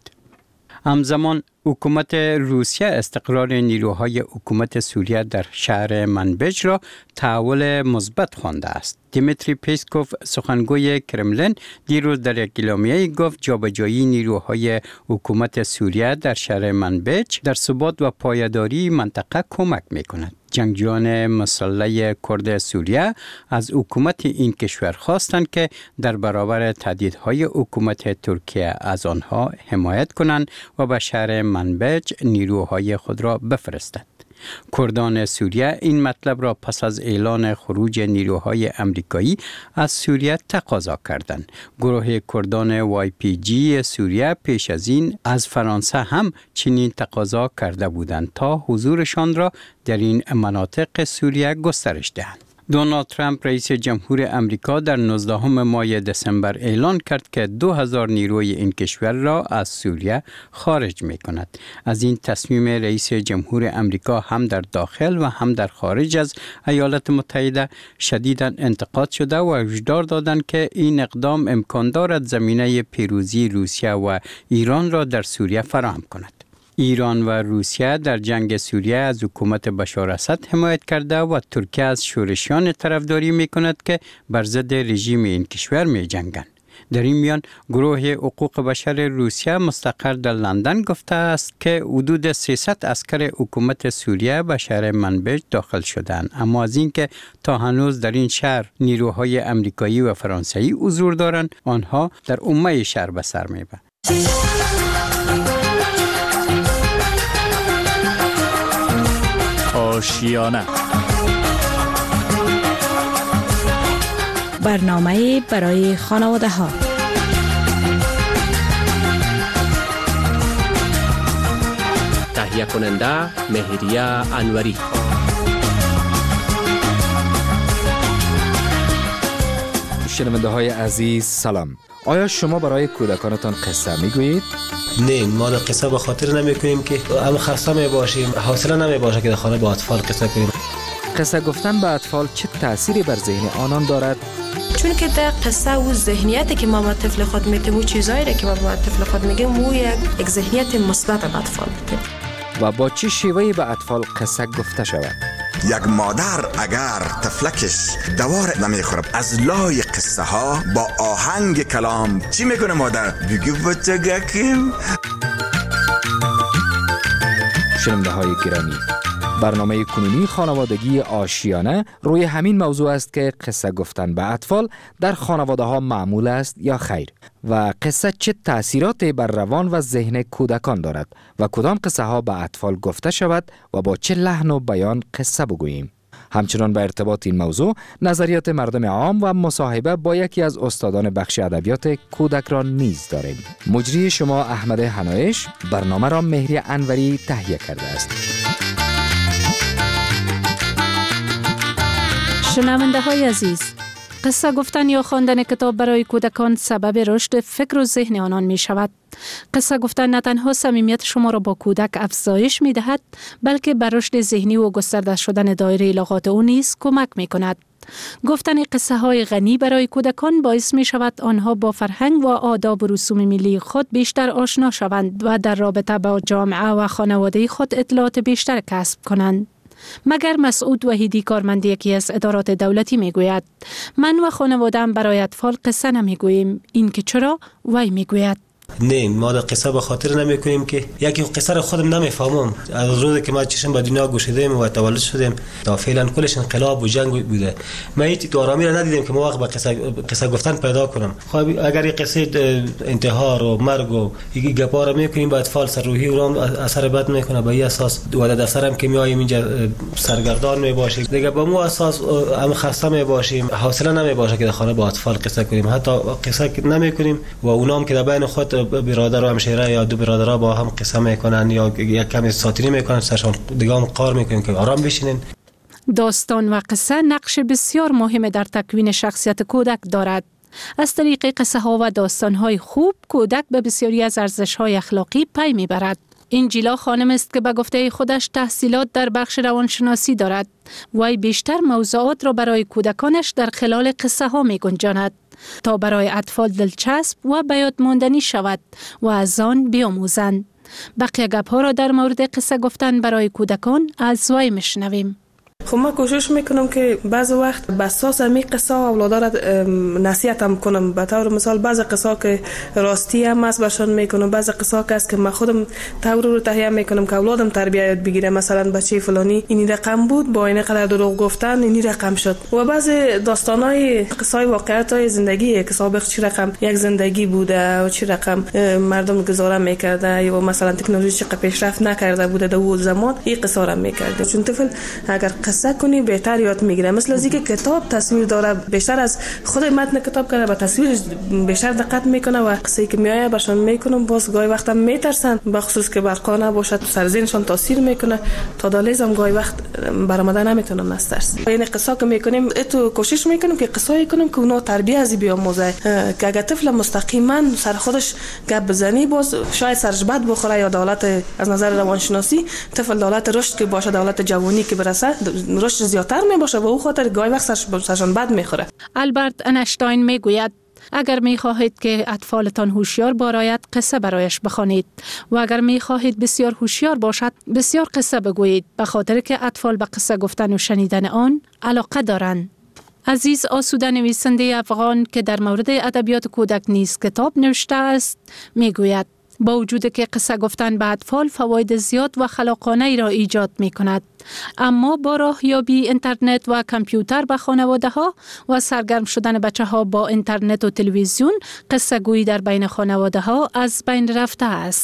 S7: همزمان حکومت روسیه استقرار نیروهای حکومت سوریه در شهر منبج را تحول مثبت خوانده است. دیمیتری پیسکوف سخنگوی کرملین دیروز در یک اعلامیه گفت جابجایی نیروهای حکومت سوریه در شهر منبج در ثبات و پایداری منطقه کمک می‌کند. جنگجویان مسلح کرد سوریه از حکومت این کشور خواستند که در برابر تهدیدهای حکومت ترکیه از آنها حمایت کنند و به شهر منبج نیروهای خود را بفرستند. کردان سوریه این مطلب را پس از اعلان خروج نیروهای امریکایی از سوریه تقاضا کردند. گروه کردان YPG سوریه پیش از این از فرانسه هم چنین تقاضا کرده بودند تا حضورشان را در این مناطق سوریه گسترش دهند. دونالد ترامپ رئیس جمهور امریکا در 19 ماه دسامبر اعلان کرد که 2000 نیروی این کشور را از سوریه خارج می کند. از این تصمیم رئیس جمهور امریکا هم در داخل و هم در خارج از ایالات متحده شدیداً انتقاد شده و هشدار دادند که این اقدام امکان دارد زمینه پیروزی روسیه و ایران را در سوریه فراهم کند. ایران و روسیه در جنگ سوریه از حکومت بشار اسد حمایت کرده و ترکیه از شورشیان طرفداری می‌کند که بر ضد رژیم این کشور می‌جنگند. در این میان گروه حقوق بشر روسیه مستقر در لندن گفته است که حدود 300 عسکر حکومت سوریه به شهر منبج داخل شدند، اما از اینکه تا هنوز در این شهر نیروهای امریکایی و فرانسوی حضور دارند، آنها در عمه شهر به سر میبرند.
S8: آشیانه
S4: برنامه برای خانواده ها.
S8: تهیه کننده مهریه انوری.
S9: شنونده های عزیز سلام. آیا شما برای کودکانتان قصه میگویید؟
S12: نه، ما قصه به خاطر نمیکنیم که هم خسته میباشیم، حوصله نمیباشه که در خانه با اطفال قصه کنیم.
S9: قصه گفتن به اطفال چه تأثیری بر ذهن آنان دارد؟
S13: چون که در قصه و ذهنیتی که ما با طفل خود میتیم و چیزایی که ما با طفل خود میگیم و یک ذهنیت مثبت به اطفال میتیم.
S9: و با چه شیوهی به اطفال قصه گفته شود؟
S14: یک مادر اگر طفلکش دوار نمیخورد از لای قصه ها با آهنگ کلام چی میکنه مادر؟ بگی بچه گکیم.
S9: شنونده های گرامی، برنامه کنونی خانوادگی آشیانه روی همین موضوع است که قصه گفتن به اطفال در خانواده ها معمول است یا خیر و قصه چه تأثیراتی بر روان و ذهن کودکان دارد و کدام قصه ها به اطفال گفته شود و با چه لحن و بیان قصه بگوییم. همچنان به ارتباط این موضوع نظریات مردم عام و مصاحبه با یکی از استادان بخش ادبیات کودک را نیز داریم. مجری شما احمد حنایش برنامه را مهری انوری تهیه کرده است.
S4: شنونده های عزیز، قصه گفتن یا خواندن کتاب برای کودکان سبب رشد فکر و ذهن آنان می شود. قصه گفتن نه تنها صمیمیت شما را با کودک افزایش می دهد، بلکه بر رشد ذهنی و گسترده شدن دایره لغات او نیز کمک می کند. گفتن قصه های غنی برای کودکان باعث می شود آنها با فرهنگ و آداب و رسوم ملی خود بیشتر آشنا شوند و در رابطه با جامعه و خانواده خود اطلاعات بیشتر کسب کنند. مگر مسعود وحیدی کارمند یکی از ادارات دولتی میگوید من و خانواده‌ام برای اطفال قصه نمیگوییم. این که چرا؟ وی میگوید
S12: نه، ما در قصه به خاطر نمیکنیم که یکی قصه را خودم نمیفهمم. از روزی که ما چشم به دنیا گشودیم و تولد شدیم تا فعلا کلش انقلاب و جنگ بوده، ما هیچ تو آرامی را ندیدیم که ما وقت به قصه گفتن پیدا کنم. خب اگر این قصه انتحار و مرگ و یکی گپا را میکنیم به اطفال سر روحی اونم اثر بد میکنه. به این اساس و دفترم که میایم اینجا سرگردان میباشیم دیگه، به مو اساس هم خسته میباشیم، حوصله نمیباشه که در خانه با اطفال قصه کنیم. حتی قصه نمیکنیم و اونام که در بین خود برادر و همشیره یا دو برادرها با هم قصه میکنن یا یک کمی ساتیری میکنن، سرشان دیگه هم قار میکنن که آرام بشینن.
S4: داستان و قصه نقش بسیار مهم در تکوین شخصیت کودک دارد. از طریق قصه ها و داستان های خوب کودک به بسیاری از ارزش های اخلاقی پی میبرد. انجیلا خانم است که به گفته خودش تحصیلات در بخش روانشناسی دارد. وی بیشتر موضوعات را برای کودکانش در خلال قصه ها می گنجاند تا برای اطفال دلچسب و به یاد ماندنی شود و از آن بیاموزند. بقیه گپ ها را در مورد قصه گفتن برای کودکان از وی میشنویم.
S16: خب من کوشش میکنم که بعض وقت به اساس می قصه اولادا را نصیحت هم کنم. به طور مثال بعض قصه که راستی هم است برشان میکنم، بعض قصه که است که من خودم طور رو تهیه میکنم که اولادم تربیت یاد بگیره. مثلا بچه فلانی این رقم بود، با این قدر دروغ گفتن این رقم شد. و بعض داستانای قصه واقعیت‌های زندگی که سابق چی رقم یک زندگی بوده و چی رقم مردم گزاره میکرده یا مثلا تکنولوژی چقدر پیشرفت نکرده بوده در اون زمان این قصه را میکرده. چون طفل اگر قصه کنی بهتر یاد میگیره. مثل از اینکه کتاب تصویر داره، بیشتر از خود متن کتاب کنه به تصویرش بیشتر دقت میکنه و قصه‌ای که میایه برشان میکنم. باز گاهی وقتا میترسن، به خصوص که برقا نباشه تو سر ذهنشان تاثیر میکنه. تا دالیزم گاهی وقت برآمده نمیتونن از ترس. این قصه که میکنیم تو کوشش میکنیم که قصه‌ای کنیم که اونا تربیت از بیاموزه، که اگه طفل مستقیما سر خودش گپ بزنی باز شاید سرش بد بخوره یا دولت از نظر روانشناسی طفل دولت رشد که باشه، دولت جوانی که برسه رشد زیادتر می باشه و او خاطر گاهی وقت سرشان بد میخوره.
S4: آلبرت اینشتین میگوید اگر می خواهید که اطفالتان هوشیار باشد قصه برایش بخوانید و اگر می خواهید بسیار هوشیار باشد بسیار قصه بگویید، به خاطر که اطفال به قصه گفتن و شنیدن آن علاقه دارند. عزیز آسوده نویسنده افغان که در مورد ادبیات کودک نیز کتاب نوشته است میگوید با وجود که قصه گفتن به اطفال فواید زیاد و خلاقانه ای را ایجاد می کند، اما با راهیابی اینترنت و کامپیوتر به خانواده ها و سرگرم شدن بچه ها با اینترنت و تلویزیون قصه گویی در بین خانواده ها از بین رفته است.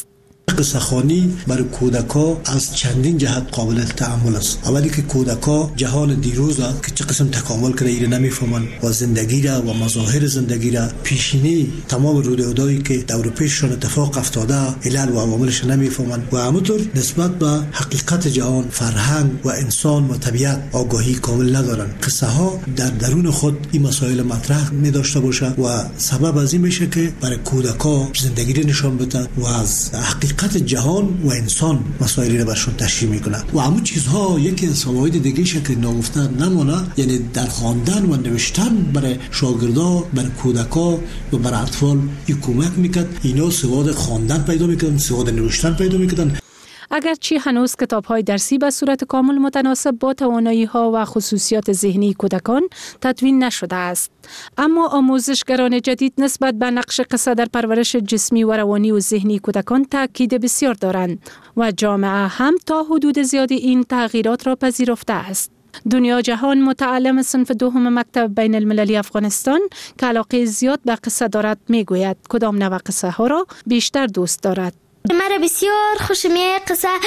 S10: قصه خوانی برای کودکا از چندین جهت قابل تأمل است. اولی که کودکا جهان دیروز که چه قسم تکامل کرده ایره نمیفهمن و زندگی را و مظاهر زندگی را پیشینی تمام رویدادهایی که دور پیششان اتفاق افتاده علل و عواملش نمیفهمن و همونطور نسبت به حقیقت جهان، فرهنگ و انسان و طبیعت آگاهی کامل ندارن. قصه ها در درون خود این مسائل مطرح می داشته باشه و سبب از این میشه که برای کودکا زندگی را نشان بده و از حقیقت جهان و انسان مسائلی را برشون تشریح میکنه و همون چیزها یکی از فواید دیگه شکل نگفته نمونه، یعنی در خواندن و نوشتن برای شاگردا، برای کودکا و برای اطفال این کمک میکرد اینا سواد خواندن پیدا میکردن، سواد نوشتن پیدا میکردن.
S4: اگرچه هنوز کتاب‌های درسی به صورت کامل متناسب با توانایی‌ها و خصوصیات ذهنی کودکان تدوین نشده است، اما آموزشگران جدید نسبت به نقش قصه در پرورش جسمی و روانی و ذهنی کودکان تاکید بسیار دارند و جامعه هم تا حدود زیادی این تغییرات را پذیرفته است. دنیا جهان متعلم صنف دوم مکتب بین المللی افغانستان که علاقه زیاد به قصه دارد میگوید کدام نوع قصه ها را بیشتر دوست دارد.
S24: مرا بسیار خوش میاد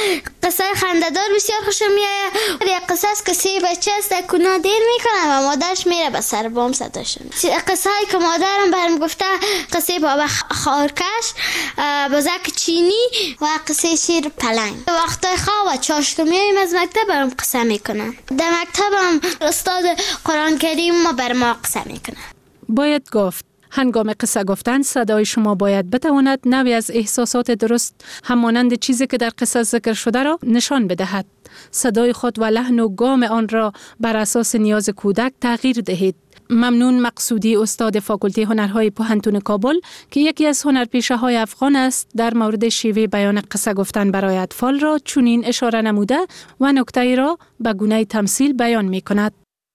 S24: قصه خنده‌دار بسیار خوش میاد. یک قصه است که 3 بچه است کنا دیر میکنه و مادرش میره به سر بام صداشون. قصه هایی که مادرم برام گفته قصه بابا خارکش، بزک چینی و قصه شیر پلنگ. وقتای خواب و چاشتمیایم از مکتب برام قصه میکنه. در مکتبم استاد قرآن کریم ما بر ما قصه میکنه.
S4: باید گفت هنگام قصه گفتن صدای شما باید بتواند نوعی از احساسات درست همانند چیزی که در قصه ذکر شده را نشان بدهد. صدای خود و لحن و گام آن را بر اساس نیاز کودک تغییر دهید. ممنون مقصودی استاد فاکولته هنرهای پوهنتون کابل که یکی از هنرپیشه‌های افغان است در مورد شیوه بیان قصه گفتن برای اطفال را چنین اشاره نموده و نکته‌ای را به گونه تمثیل بیان می‌کند.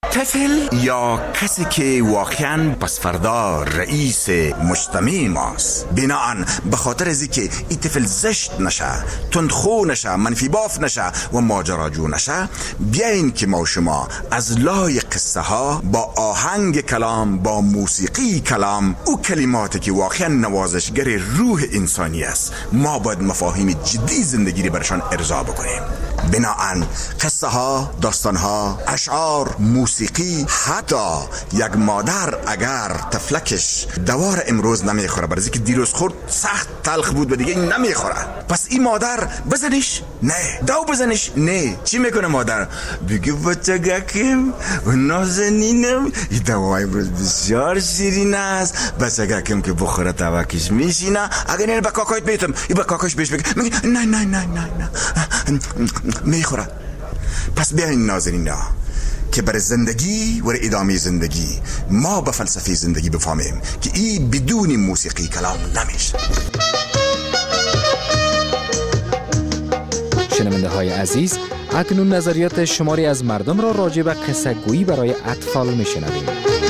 S14: طفل یا کسی که واقعا پس فردا رئیس مجتمع ماست، بناهن به خاطر از که این طفل زشت نشه، تندخو نشه، منفی باف نشه و ماجراجو نشه، بیاین که ما شما از لای قصه ها با آهنگ کلام، با موسیقی کلام، او کلماتی که واقعا نوازشگر روح انسانی است، ما باید مفاهیم جدی زندگی رو برشان ارضا بکنیم. بناهن قصه ها، داستان ها، اشعار، موسیقی، حتی یک مادر اگر طفلکش دوار امروز نمیخوره برای اینکه دیروز خورد سخت تلخ بود و دیگه نمیخوره، پس این مادر بزنش؟ نه. دو بزنش؟ نه. چی میکنه مادر؟ بگه بچگکم و نازنینم این دوای امروز بسیار شیرین است، بچگکم که بخوره توکش میشینه، اگر نه به کاکایت میتم این به کاکاش بهش بگه میگه نه نه نه نه نه میخوره. پس بیاین ناظرینا که برای زندگی و ادامه زندگی ما به فلسفه زندگی بفهمیم که این بدون موسیقی کلام نمیشه.
S9: شنونده های عزیز، اکنون نظریات شماری از مردم را راجع به قصه گویی برای اطفال میشنویم.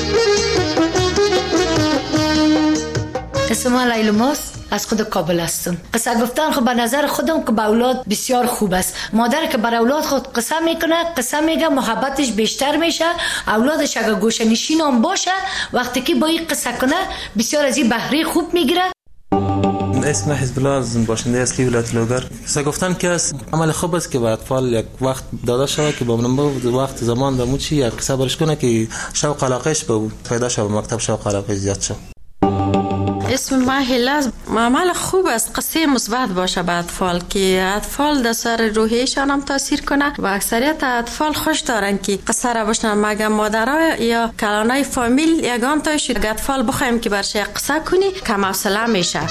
S2: اسم من لیلا ماست، از خود کابل هستم. قصه گفتن خب به نظر خودم که به اولاد بسیار خوب است. مادر که بر اولاد خود قصه میکنه، قصه میگه، محبتش بیشتر میشه. اولادش اگه گوشه نشین هم باشه، وقتی که با این قصه کنه بسیار از این بهره خوب میگیره.
S17: اسم حزب الله از باشنده اصلی ولایت لوگر. قصه گفتن که عمل خوب است که به اطفال یک وقت داده شود که با وقت زمان دمو چی یک قصه برش کنه که شوق علاقهش به پیدا شود، مکتب شوق علاقه زیاد شد.
S18: اسم من هیلا. عمل خوب است قصه مثبت باشه به اطفال که اطفال در سر روحیشان هم تاثیر کنه و اکثریت اطفال خوش دارن که قصه را بشنن، مگر مادرها یا کلانای فامیل یگان تایش اطفال بخوایم که برش قصه کنی کم حوصله میشه.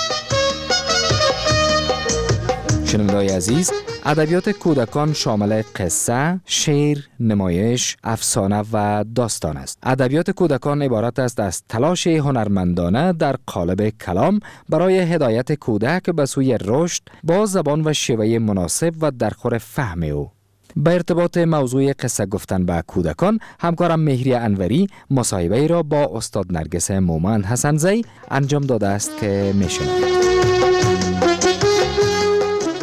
S9: شنونده‌های عزیز، ادبیات کودکان شامل قصه، شعر، نمایش، افسانه و داستان است. ادبیات کودکان عبارت است از تلاش هنرمندانه در قالب کلام برای هدایت کودک به سوی رشد با زبان و شیوه مناسب و درخور فهم او. به ارتباط موضوع قصه گفتن به کودکان، همکارم مهریه انوری مصاحبه را با استاد نرگس مومند حسن‌زی انجام داده است که میشنوید.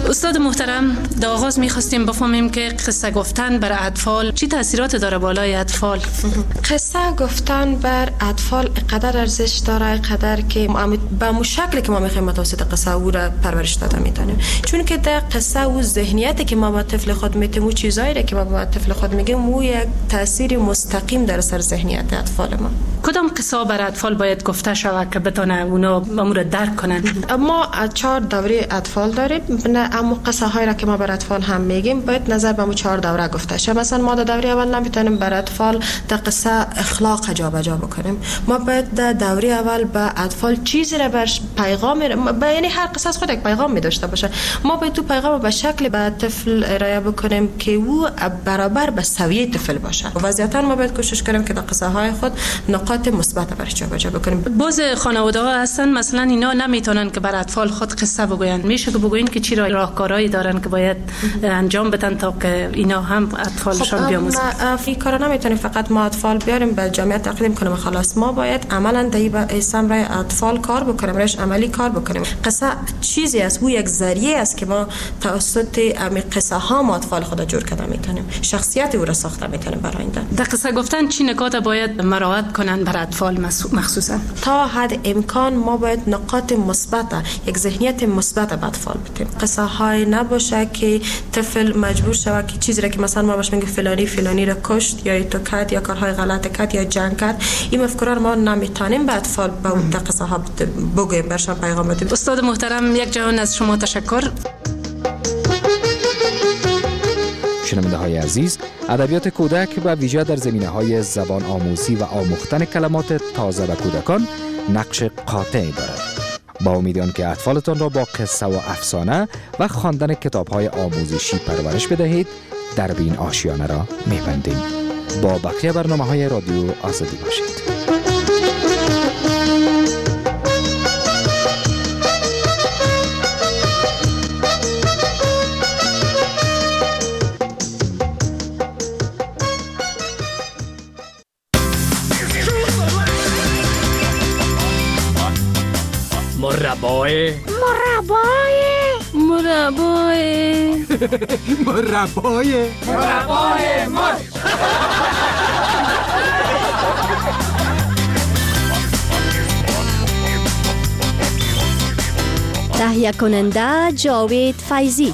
S4: استاد محترم، در آغاز می‌خواستیم بفهمیم که قصه گفتن بر اطفال چی تاثیرات داره بالای اطفال؟
S13: قصه گفتن بر اطفال قدر ارزش داره، قدر که به مو شکلی که ما می‌خوایم توسط قصه او را پرورش داده میتونیم، چون که در قصه او ذهنیتی که ما با طفل خود میتیم و چیزایی که ما با طفل خود میگیم او یک تاثیر مستقیم در سر ذهنیت اطفال ما.
S4: کدام قصه بر اطفال باید گفته شود که بتونه اونا امور درک کنن؟
S13: ما 4 دوره اطفال داریم، اما قصه هایی را که ما بر اطفال هم میگیم باید نظر به 4 دوره گفته شه. مثلا ما در دوره اول نمیتونیم بر اطفال در قصه اخلاق جابجا بکنیم. ما باید در دوره اول به اطفال چیزی را بر پیغام یعنی هر قصه از خود یک پیغام می داشته باشه. ما باید تو پیغام به شکل به طفل ارائه بکنیم که او برابر به سویه طفل باشه. وضعیتا ما باید کوشش کنیم که در قصه های خود نقاط مثبت برش جابجا بکنیم.
S4: باز خانواده ها هستن مثلا اینا نمیتونن که بر اطفال خود قصه بگوین، میشه که بگوین که چی راهکارهایی دارن که باید انجام بدن تا که اینا هم اطفالشان بیاموزن؟
S13: این کارا نمیتونیم فقط ما اطفال بیاریم به جامعه تقدیم کنیم خلاص. ما باید عملا در اسم رای اطفال کار بکنیم، روش عملی کار بکنیم. قصه چیزی است، او یک ذریعه است که ما توسط قصه ها ما اطفال خود جور کنیم میتونیم، شخصیت او را ساخته میتونیم برای آینده.
S4: در قصه گفتن چی نکات باید مراعات کنن بر اطفال مخصوصا؟
S13: تا حد امکان ما باید نقاط مثبت، یک ذهنیت مثبت به اطفال بدیم. قصه های نباشه که طفل مجبور شود که چیزی را که مثلا ما بهش میگیم فلانی را کشت یا تو کرد یا کارهای غلط کرد یا جنگ کرد، این مفکورا ما نمیتونیم به اطفال به اون قصه ها بگوییم، برشان پیغام بدیم.
S4: استاد محترم، یک جهان از شما تشکر.
S9: شنونده های عزیز، ادبیات کودک و ویژه در زمینه های زبان آموزی و آموختن کلمات تازه به کودکان نقش قاطعی دارد. با امیدوارم که اطفالتان را با قصه و افسانه و خواندن کتاب‌های آموزشی پرورش بدهید. درب این آشیانه را می‌بندیم. با بقیه برنامه‌های رادیو آزادی باشید.
S8: مربای مر.
S3: تهیه کننده جاوید فیضی.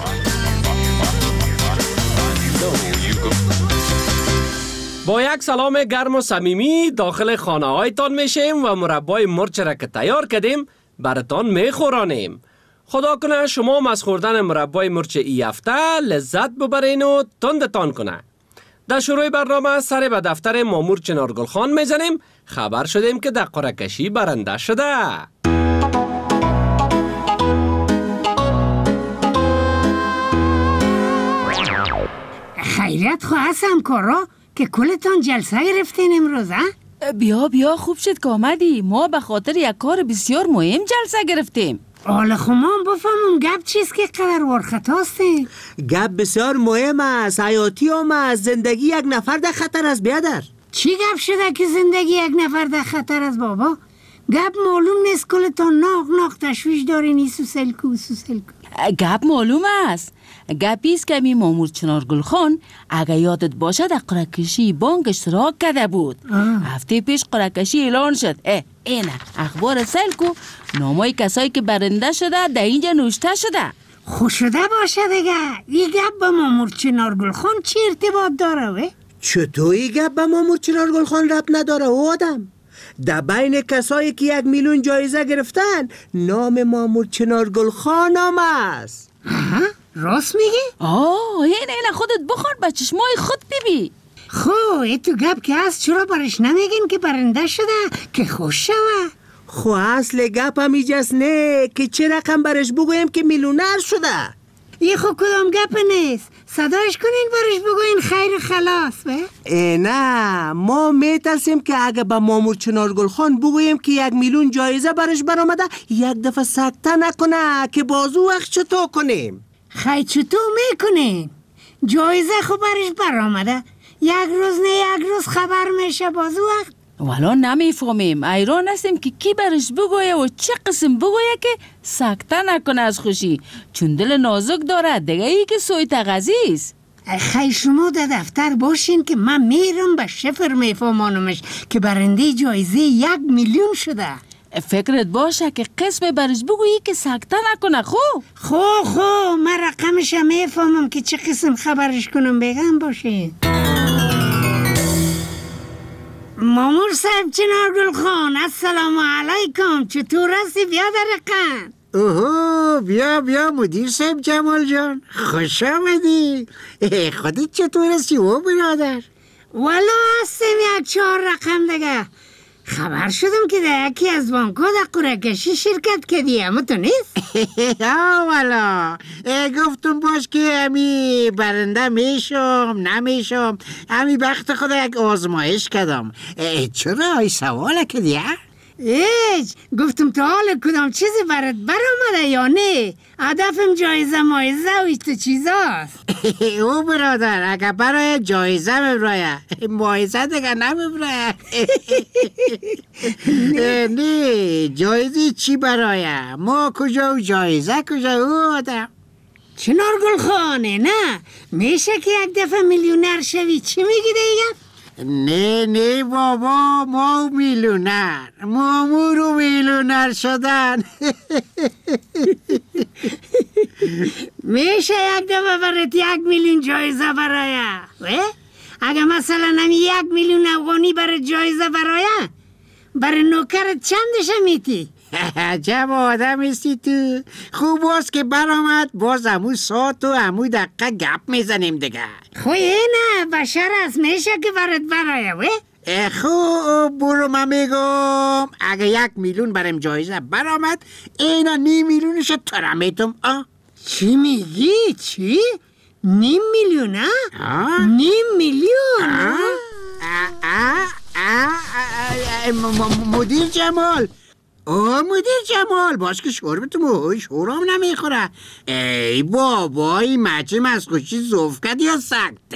S8: با یک سلام گرم و صمیمی داخل خانه هایتان میشیم و مربای مرچ را که تیار کردیم براتان میخورانیم. خدا کنه شما از خوردن مربای مرچ ای هفته لذت ببرین و تندتان کنه. در شروع برنامه سر به دفتر مامور چنارگل خان میزنیم. خبر شدیم که در قرعه کشی برنده شده.
S6: خیریت خواه هستم کارا که کلتان جلسه گرفتین امروز
S19: بیا خوب شد که آمدی. ما به خاطر یک کار بسیار مهم جلسه گرفتیم.
S6: حالا خمان بفهمم گپ چیست که قرار ورختاسته؟
S20: گپ بسیار مهم است، حیاتی هم است. زندگی یک نفر در خطر است بیادر.
S6: چی گپ شده که زندگی یک نفر در خطر است بابا؟ گپ معلوم نیست کلتان ناق تشویش دارین سوسلکو.
S19: گپ معلوم است. گپی است که می مامور چنارگل خان اگه یادت باشه در قرعه کشی بانک اشتراک کرده بود. هفته پیش قرعه کشی اعلان شد. اینه اخبار سلکو نامای کسایی که برنده شده در اینجا نوشته شده.
S6: خوش شده باشه دیگه. این گپ با مامور چنارگل خان چی ارتباط داره؟
S20: چطور این گپ با مامور چنارگل خان ربط نداره آدم؟ در بین کسایی که 1 میلیون جایزه گرفتن نام مامور چنارگل خان هم است.
S6: راست میگی؟
S19: اینه خودت بخور به چشمای خود ببین.
S6: خو تو گپ که هست چرا برش نمیگین که برنده شده که خوش شوه؟
S20: خو اصل گپ هم ایجاست نه که چه رقم برش بگویم که میلیونر شده.
S6: یه خو کدام گپ نیست. صداش کنین برش بگوین خیر خلاص
S20: نه ما میترسیم که اگه با مامور چنارگل خان بگویم که 1 میلیون جایزه برش برآمده یک دفعه سکته نکنه که بازو وقت چطور کنیم.
S6: خیلی چطور میکنین؟ جایزه خو برش برآمده یک روز نه یک روز خبر میشه بازو وقت.
S19: والا نمیفهمیم. ایران هستیم که کی برش بگویه و چه قسم بگویه که سکته نکنه از خوشی، چون دل نازک داره. دیگه ای که سویت غزیز.
S6: خیلی شما در دفتر باشین که من میرم به شفر میفهمانمش که برنده جایزه 1 میلیون شده.
S19: فکرت باشه که قسم برش بگویی که سکته نکنه. خو
S6: من رقمش میفهمم که چه قسم خبرش کنم. بگم باشه. مامور صاحب چنارگل خان، السلام علیکم. چطور هستی؟ بیا در رقم.
S20: اوهو، بیا مدیر صاحب جمال جان، خوش آمدی. خودت چطور هستی و برادر؟
S6: والا هستیم 4 رقم دیگه. خبر شدم که در یکی از بانک‌ها در قرعه کشی شرکت کردی، اما تو نیست؟
S20: والا گفتم باش که امی برنده میشم نمیشم، امی بخت خود یک آزمایش کردم. چرا ای سوال کردی؟
S6: ایچ گفتم تو حال کدام چیزی برات برآمده یا نه؟ هدفم جایزه مایزه و تو چیزاست.
S20: او برادر اگه برای جایزه ببرایه مایزه دیگه نببرایه. نه جایزه چی برایه؟ ما کجا و جایزه کجا او آدم؟
S6: چنارگل خانه نه میشه که یک دفعه میلیونر شوی. چی میگی دیگه؟
S20: نه بابا، ما میلیونر، مامور و میلیونر شدن.
S6: میشه یک دفعه برات 1 میلیون جایزه برایه؟ اگه مثلا نمی 1 میلیون افغانی برای جایزه برایه، برای نوکرت چندش میتی؟
S20: عجب آدم هستی تو. خوب باز که برآمد، باز امو ساعت و امو دقیقه گپ میزنیم دیگه.
S6: نه بشر است، میشه که برات برایه.
S20: خوب برو من میگم اگه 1 میلیون برم جایزه برآمد، اینا 9 میلیونش ترا میتم.
S6: چی میگی؟ چی؟ 9 میلیون؟ 9 میلیون؟
S20: مدیر جمال، مدیر جمال باش که شوربتون شورام نمیخوره. ای بابای مچم از خوشی زوف کرد یا سکته؟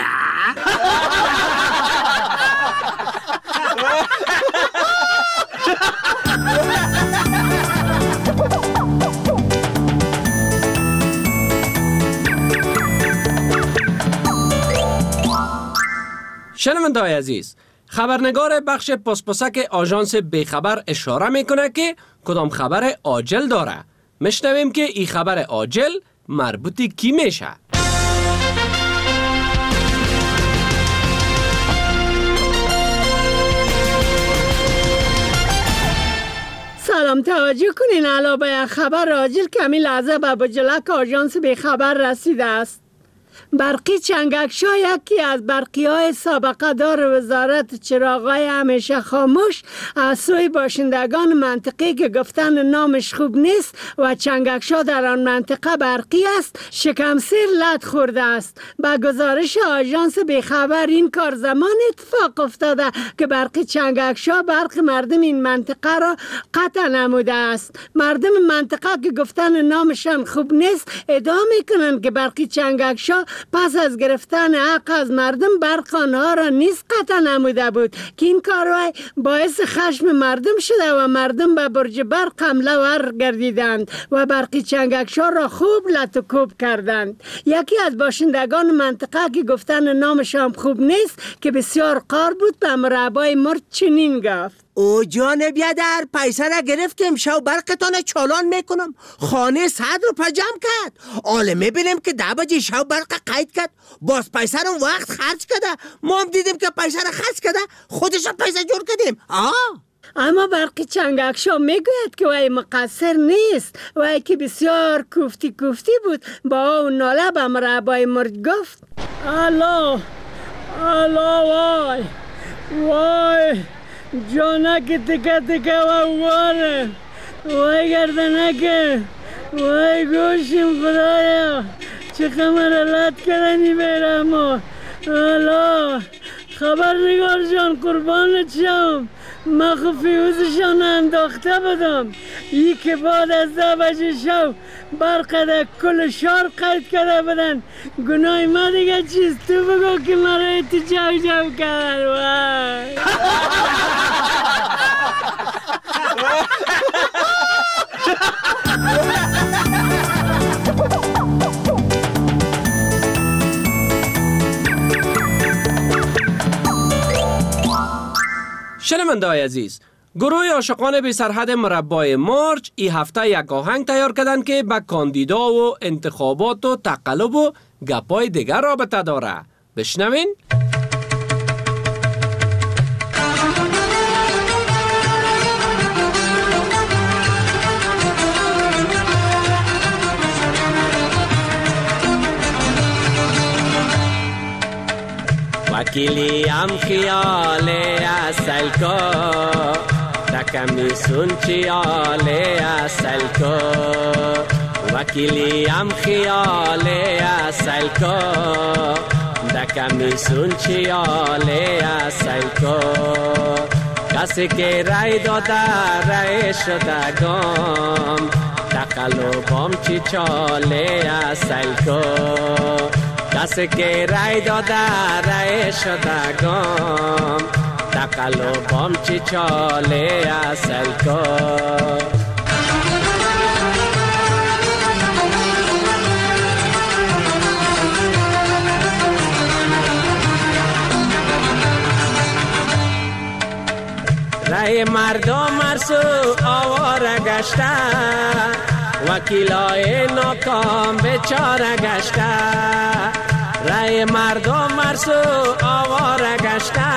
S8: شنونده‌های عزیز، خبرنگار بخش پاسپاسک آژانس بیخبر اشاره میکنه که کدام خبر عاجل داره. میشنویم که این خبر عاجل مربوط کی میشه.
S6: سلام، توجه کنین علاوه خبر عاجل کمی لحظه به بجلک آژانس بیخبر رسیده است. برقی چنگکشا یکی از برقی های سابقه دار وزارت چراغای همیشه خاموش از سوی باشندگان منطقه که گفتن نامش خوب نیست و چنگکشا در آن منطقه برقی است شکمسیر لط خورده است. با گزارش آژانس بیخبر این کار زمان اتفاق افتاده که برقی چنگکشا برق مردم این منطقه را قطع نموده است. مردم منطقه که گفتن نامشان خوب نیست ادعا میکنند که برقی چنگکشا پس از گرفتن حق از مردم برق آنها را نیز قطع نموده بود که این کارهای باعث خشم مردم شده و مردم به برج برق حمله ور گردیدند و برقی چنگکشا را خوب لط و کوب کردند. یکی از باشندگان منطقه که گفتن نامشان خوب نیست که بسیار قار بود به مربای مرد چنین گفت:
S20: او جان بیادر، پیسه را گرفتیم، شو برقتان چالان میکنم. خانه 100 روپیه جمع کرد. عالمه بینیم که 10 بجه شو برق قید کرد. باز پیسه رو وقت خرج کرده. ما هم دیدیم که پیسه را خرج کرده، خودش پیسه جور کردیم.
S6: اما برقی چنگکشا میگوید که وی مقصر نیست. وی که بسیار کوفتی بود با اون ناله به مربای مرد گفت: الو وای جانک تکه و واره، وای گردنکه، وای گوشیم خدایا، چه خمرلت کردنی بیرم. الو خبرنگار جان، قربانت شم، من خو فیوزشان انداخته بودم. ای که بعد از 10 بجه شو برق در کل شهر قید کرده بودن. گناه ما دیگه چیست؟ تو بگو که مرا تو جو کردن.
S8: شنونده‌های عزیز، گروه عاشقان بی سرحد مربای مرچ این هفته یک آهنگ تیار کردن که به کاندیدا و انتخابات و تقلب و گپای دیگر رابطه داره. بشنوین.
S5: وکیلی هم خیال اصل کو تکمی سنچیال اصل کو وکیلی هم خیال اصل کو تکمی سنچیال اصل کو کسی که رای داده رای شده گم تقلبم چی چاله اصل کو کسی که رای داده رای شدگم تقلبم چی چاله اصل کو رای مردم مرسو آواره گشته وکیلای ناکام بیچاره گشته رای مردم مرسو آواره گشته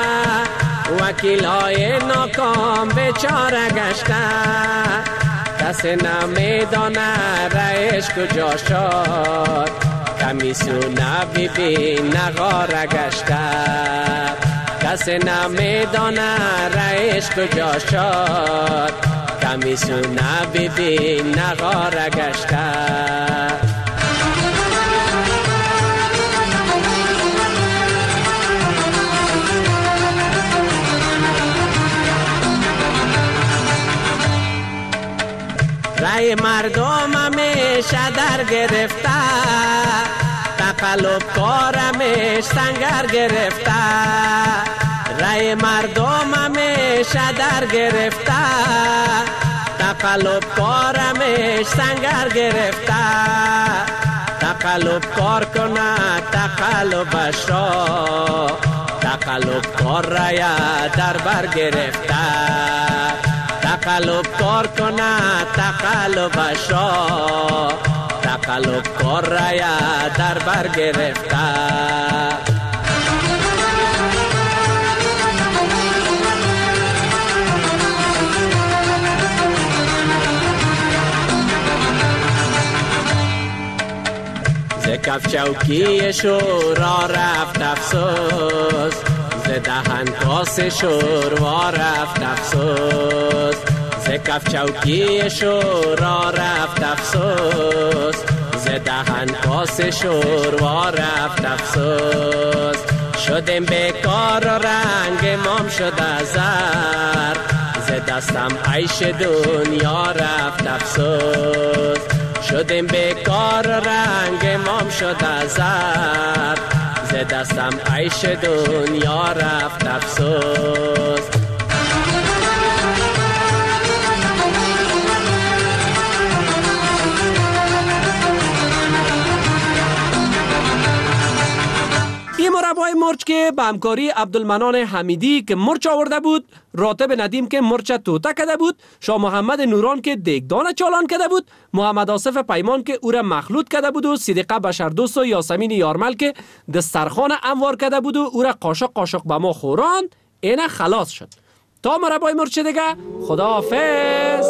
S5: وکیلای ناکام بیچاره گشته کسی نمیدانه رایش کجا شد کمیسونه ببین نغاره گشته کسی نمیدانه رایش کجا شد کمیسونه ببین نغاره گشته رای مردم همیشه در گرفته تقلب کارمش سنگر گرفته رای مردم همیشه در گرفته تقلب کارمش سنگر گرفته تقلب کار کنه تقلبش را تقلب کار رای در بر گرفته تقلب کار کنه تقلبش را تقلب کار رای در بر گرفته ز کف چوکی شورا رفت افسوس ز دهن کاس شوروا رفت افسوس ز کف چوکی شورا رفت افسوس ز دهن کاس شوروا رفت افسوس شدیم بیکار و رنگ مام شده زر ز دستم عیش دنیا رفت افسوس شدیم بیکار و رنگ مام شده زر ز دستم عیش دنیا رفت افسوس
S8: این مربای مرچ که به همکاری عبدالمنان حمیدی که مرچ آورده بود، راتب ندیم که مرچ توته کده بود، شاه محمد نوران که دیگدان چالان کده بود، محمد آصف پیمان که او را مخلوط کده بود و صدیقه بشردوست و یاسمین یارمل که دسترخوان انوار کده بود و او را قاشق قاشق به ما خوراند. اینه خلاص شد. تا مربای مرچ دیگه، خدا حافظ.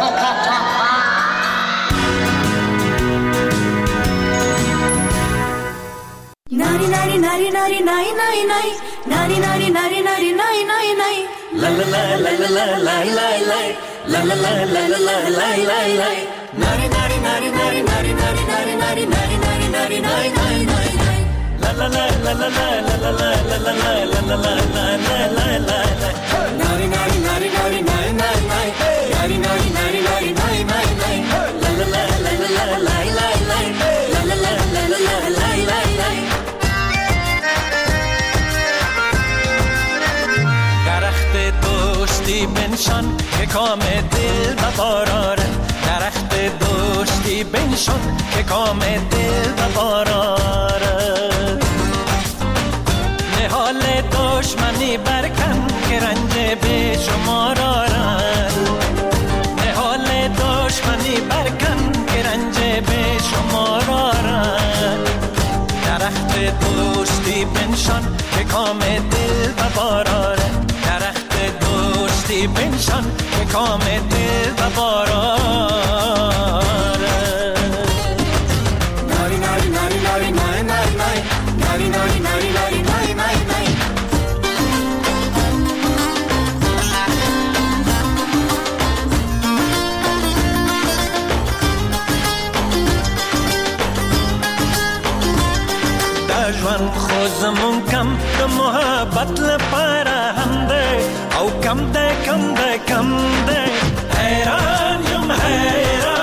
S11: Nari nari nari nari nari nari nari nari nari nari nari nari nari la la la la la la la la la la la la la la la la la nari nari nari nari nari nari nari nari nari nari nari nari nari nari la la la la la la la la la la la la la la la la la la nari nari nari nari nari nari nari nari nari nari nari nari nari la la la la la la la la la la la la la la la la la
S21: درخت دوستی بنشان که
S15: کام دل به بار آرد، درخت دوستی بنشان که کام دل به بار آرد. نهال دشمنی برکن که رنج به شمار آرد، نهال دشمنی برکن که رنج به شمار آرد. درخت دوستی بنشان که کام دل به بار آرد، درخت دوستی بنشان که کام دل به بار آرد. ناری ناری ناری ناری ناری ناری ناری ناری ناری ناری ناری ناری ناری. جوان خوزمون کم د محبت لپاره هم ده او کم ده کم ده کم ده. حیران یم حیران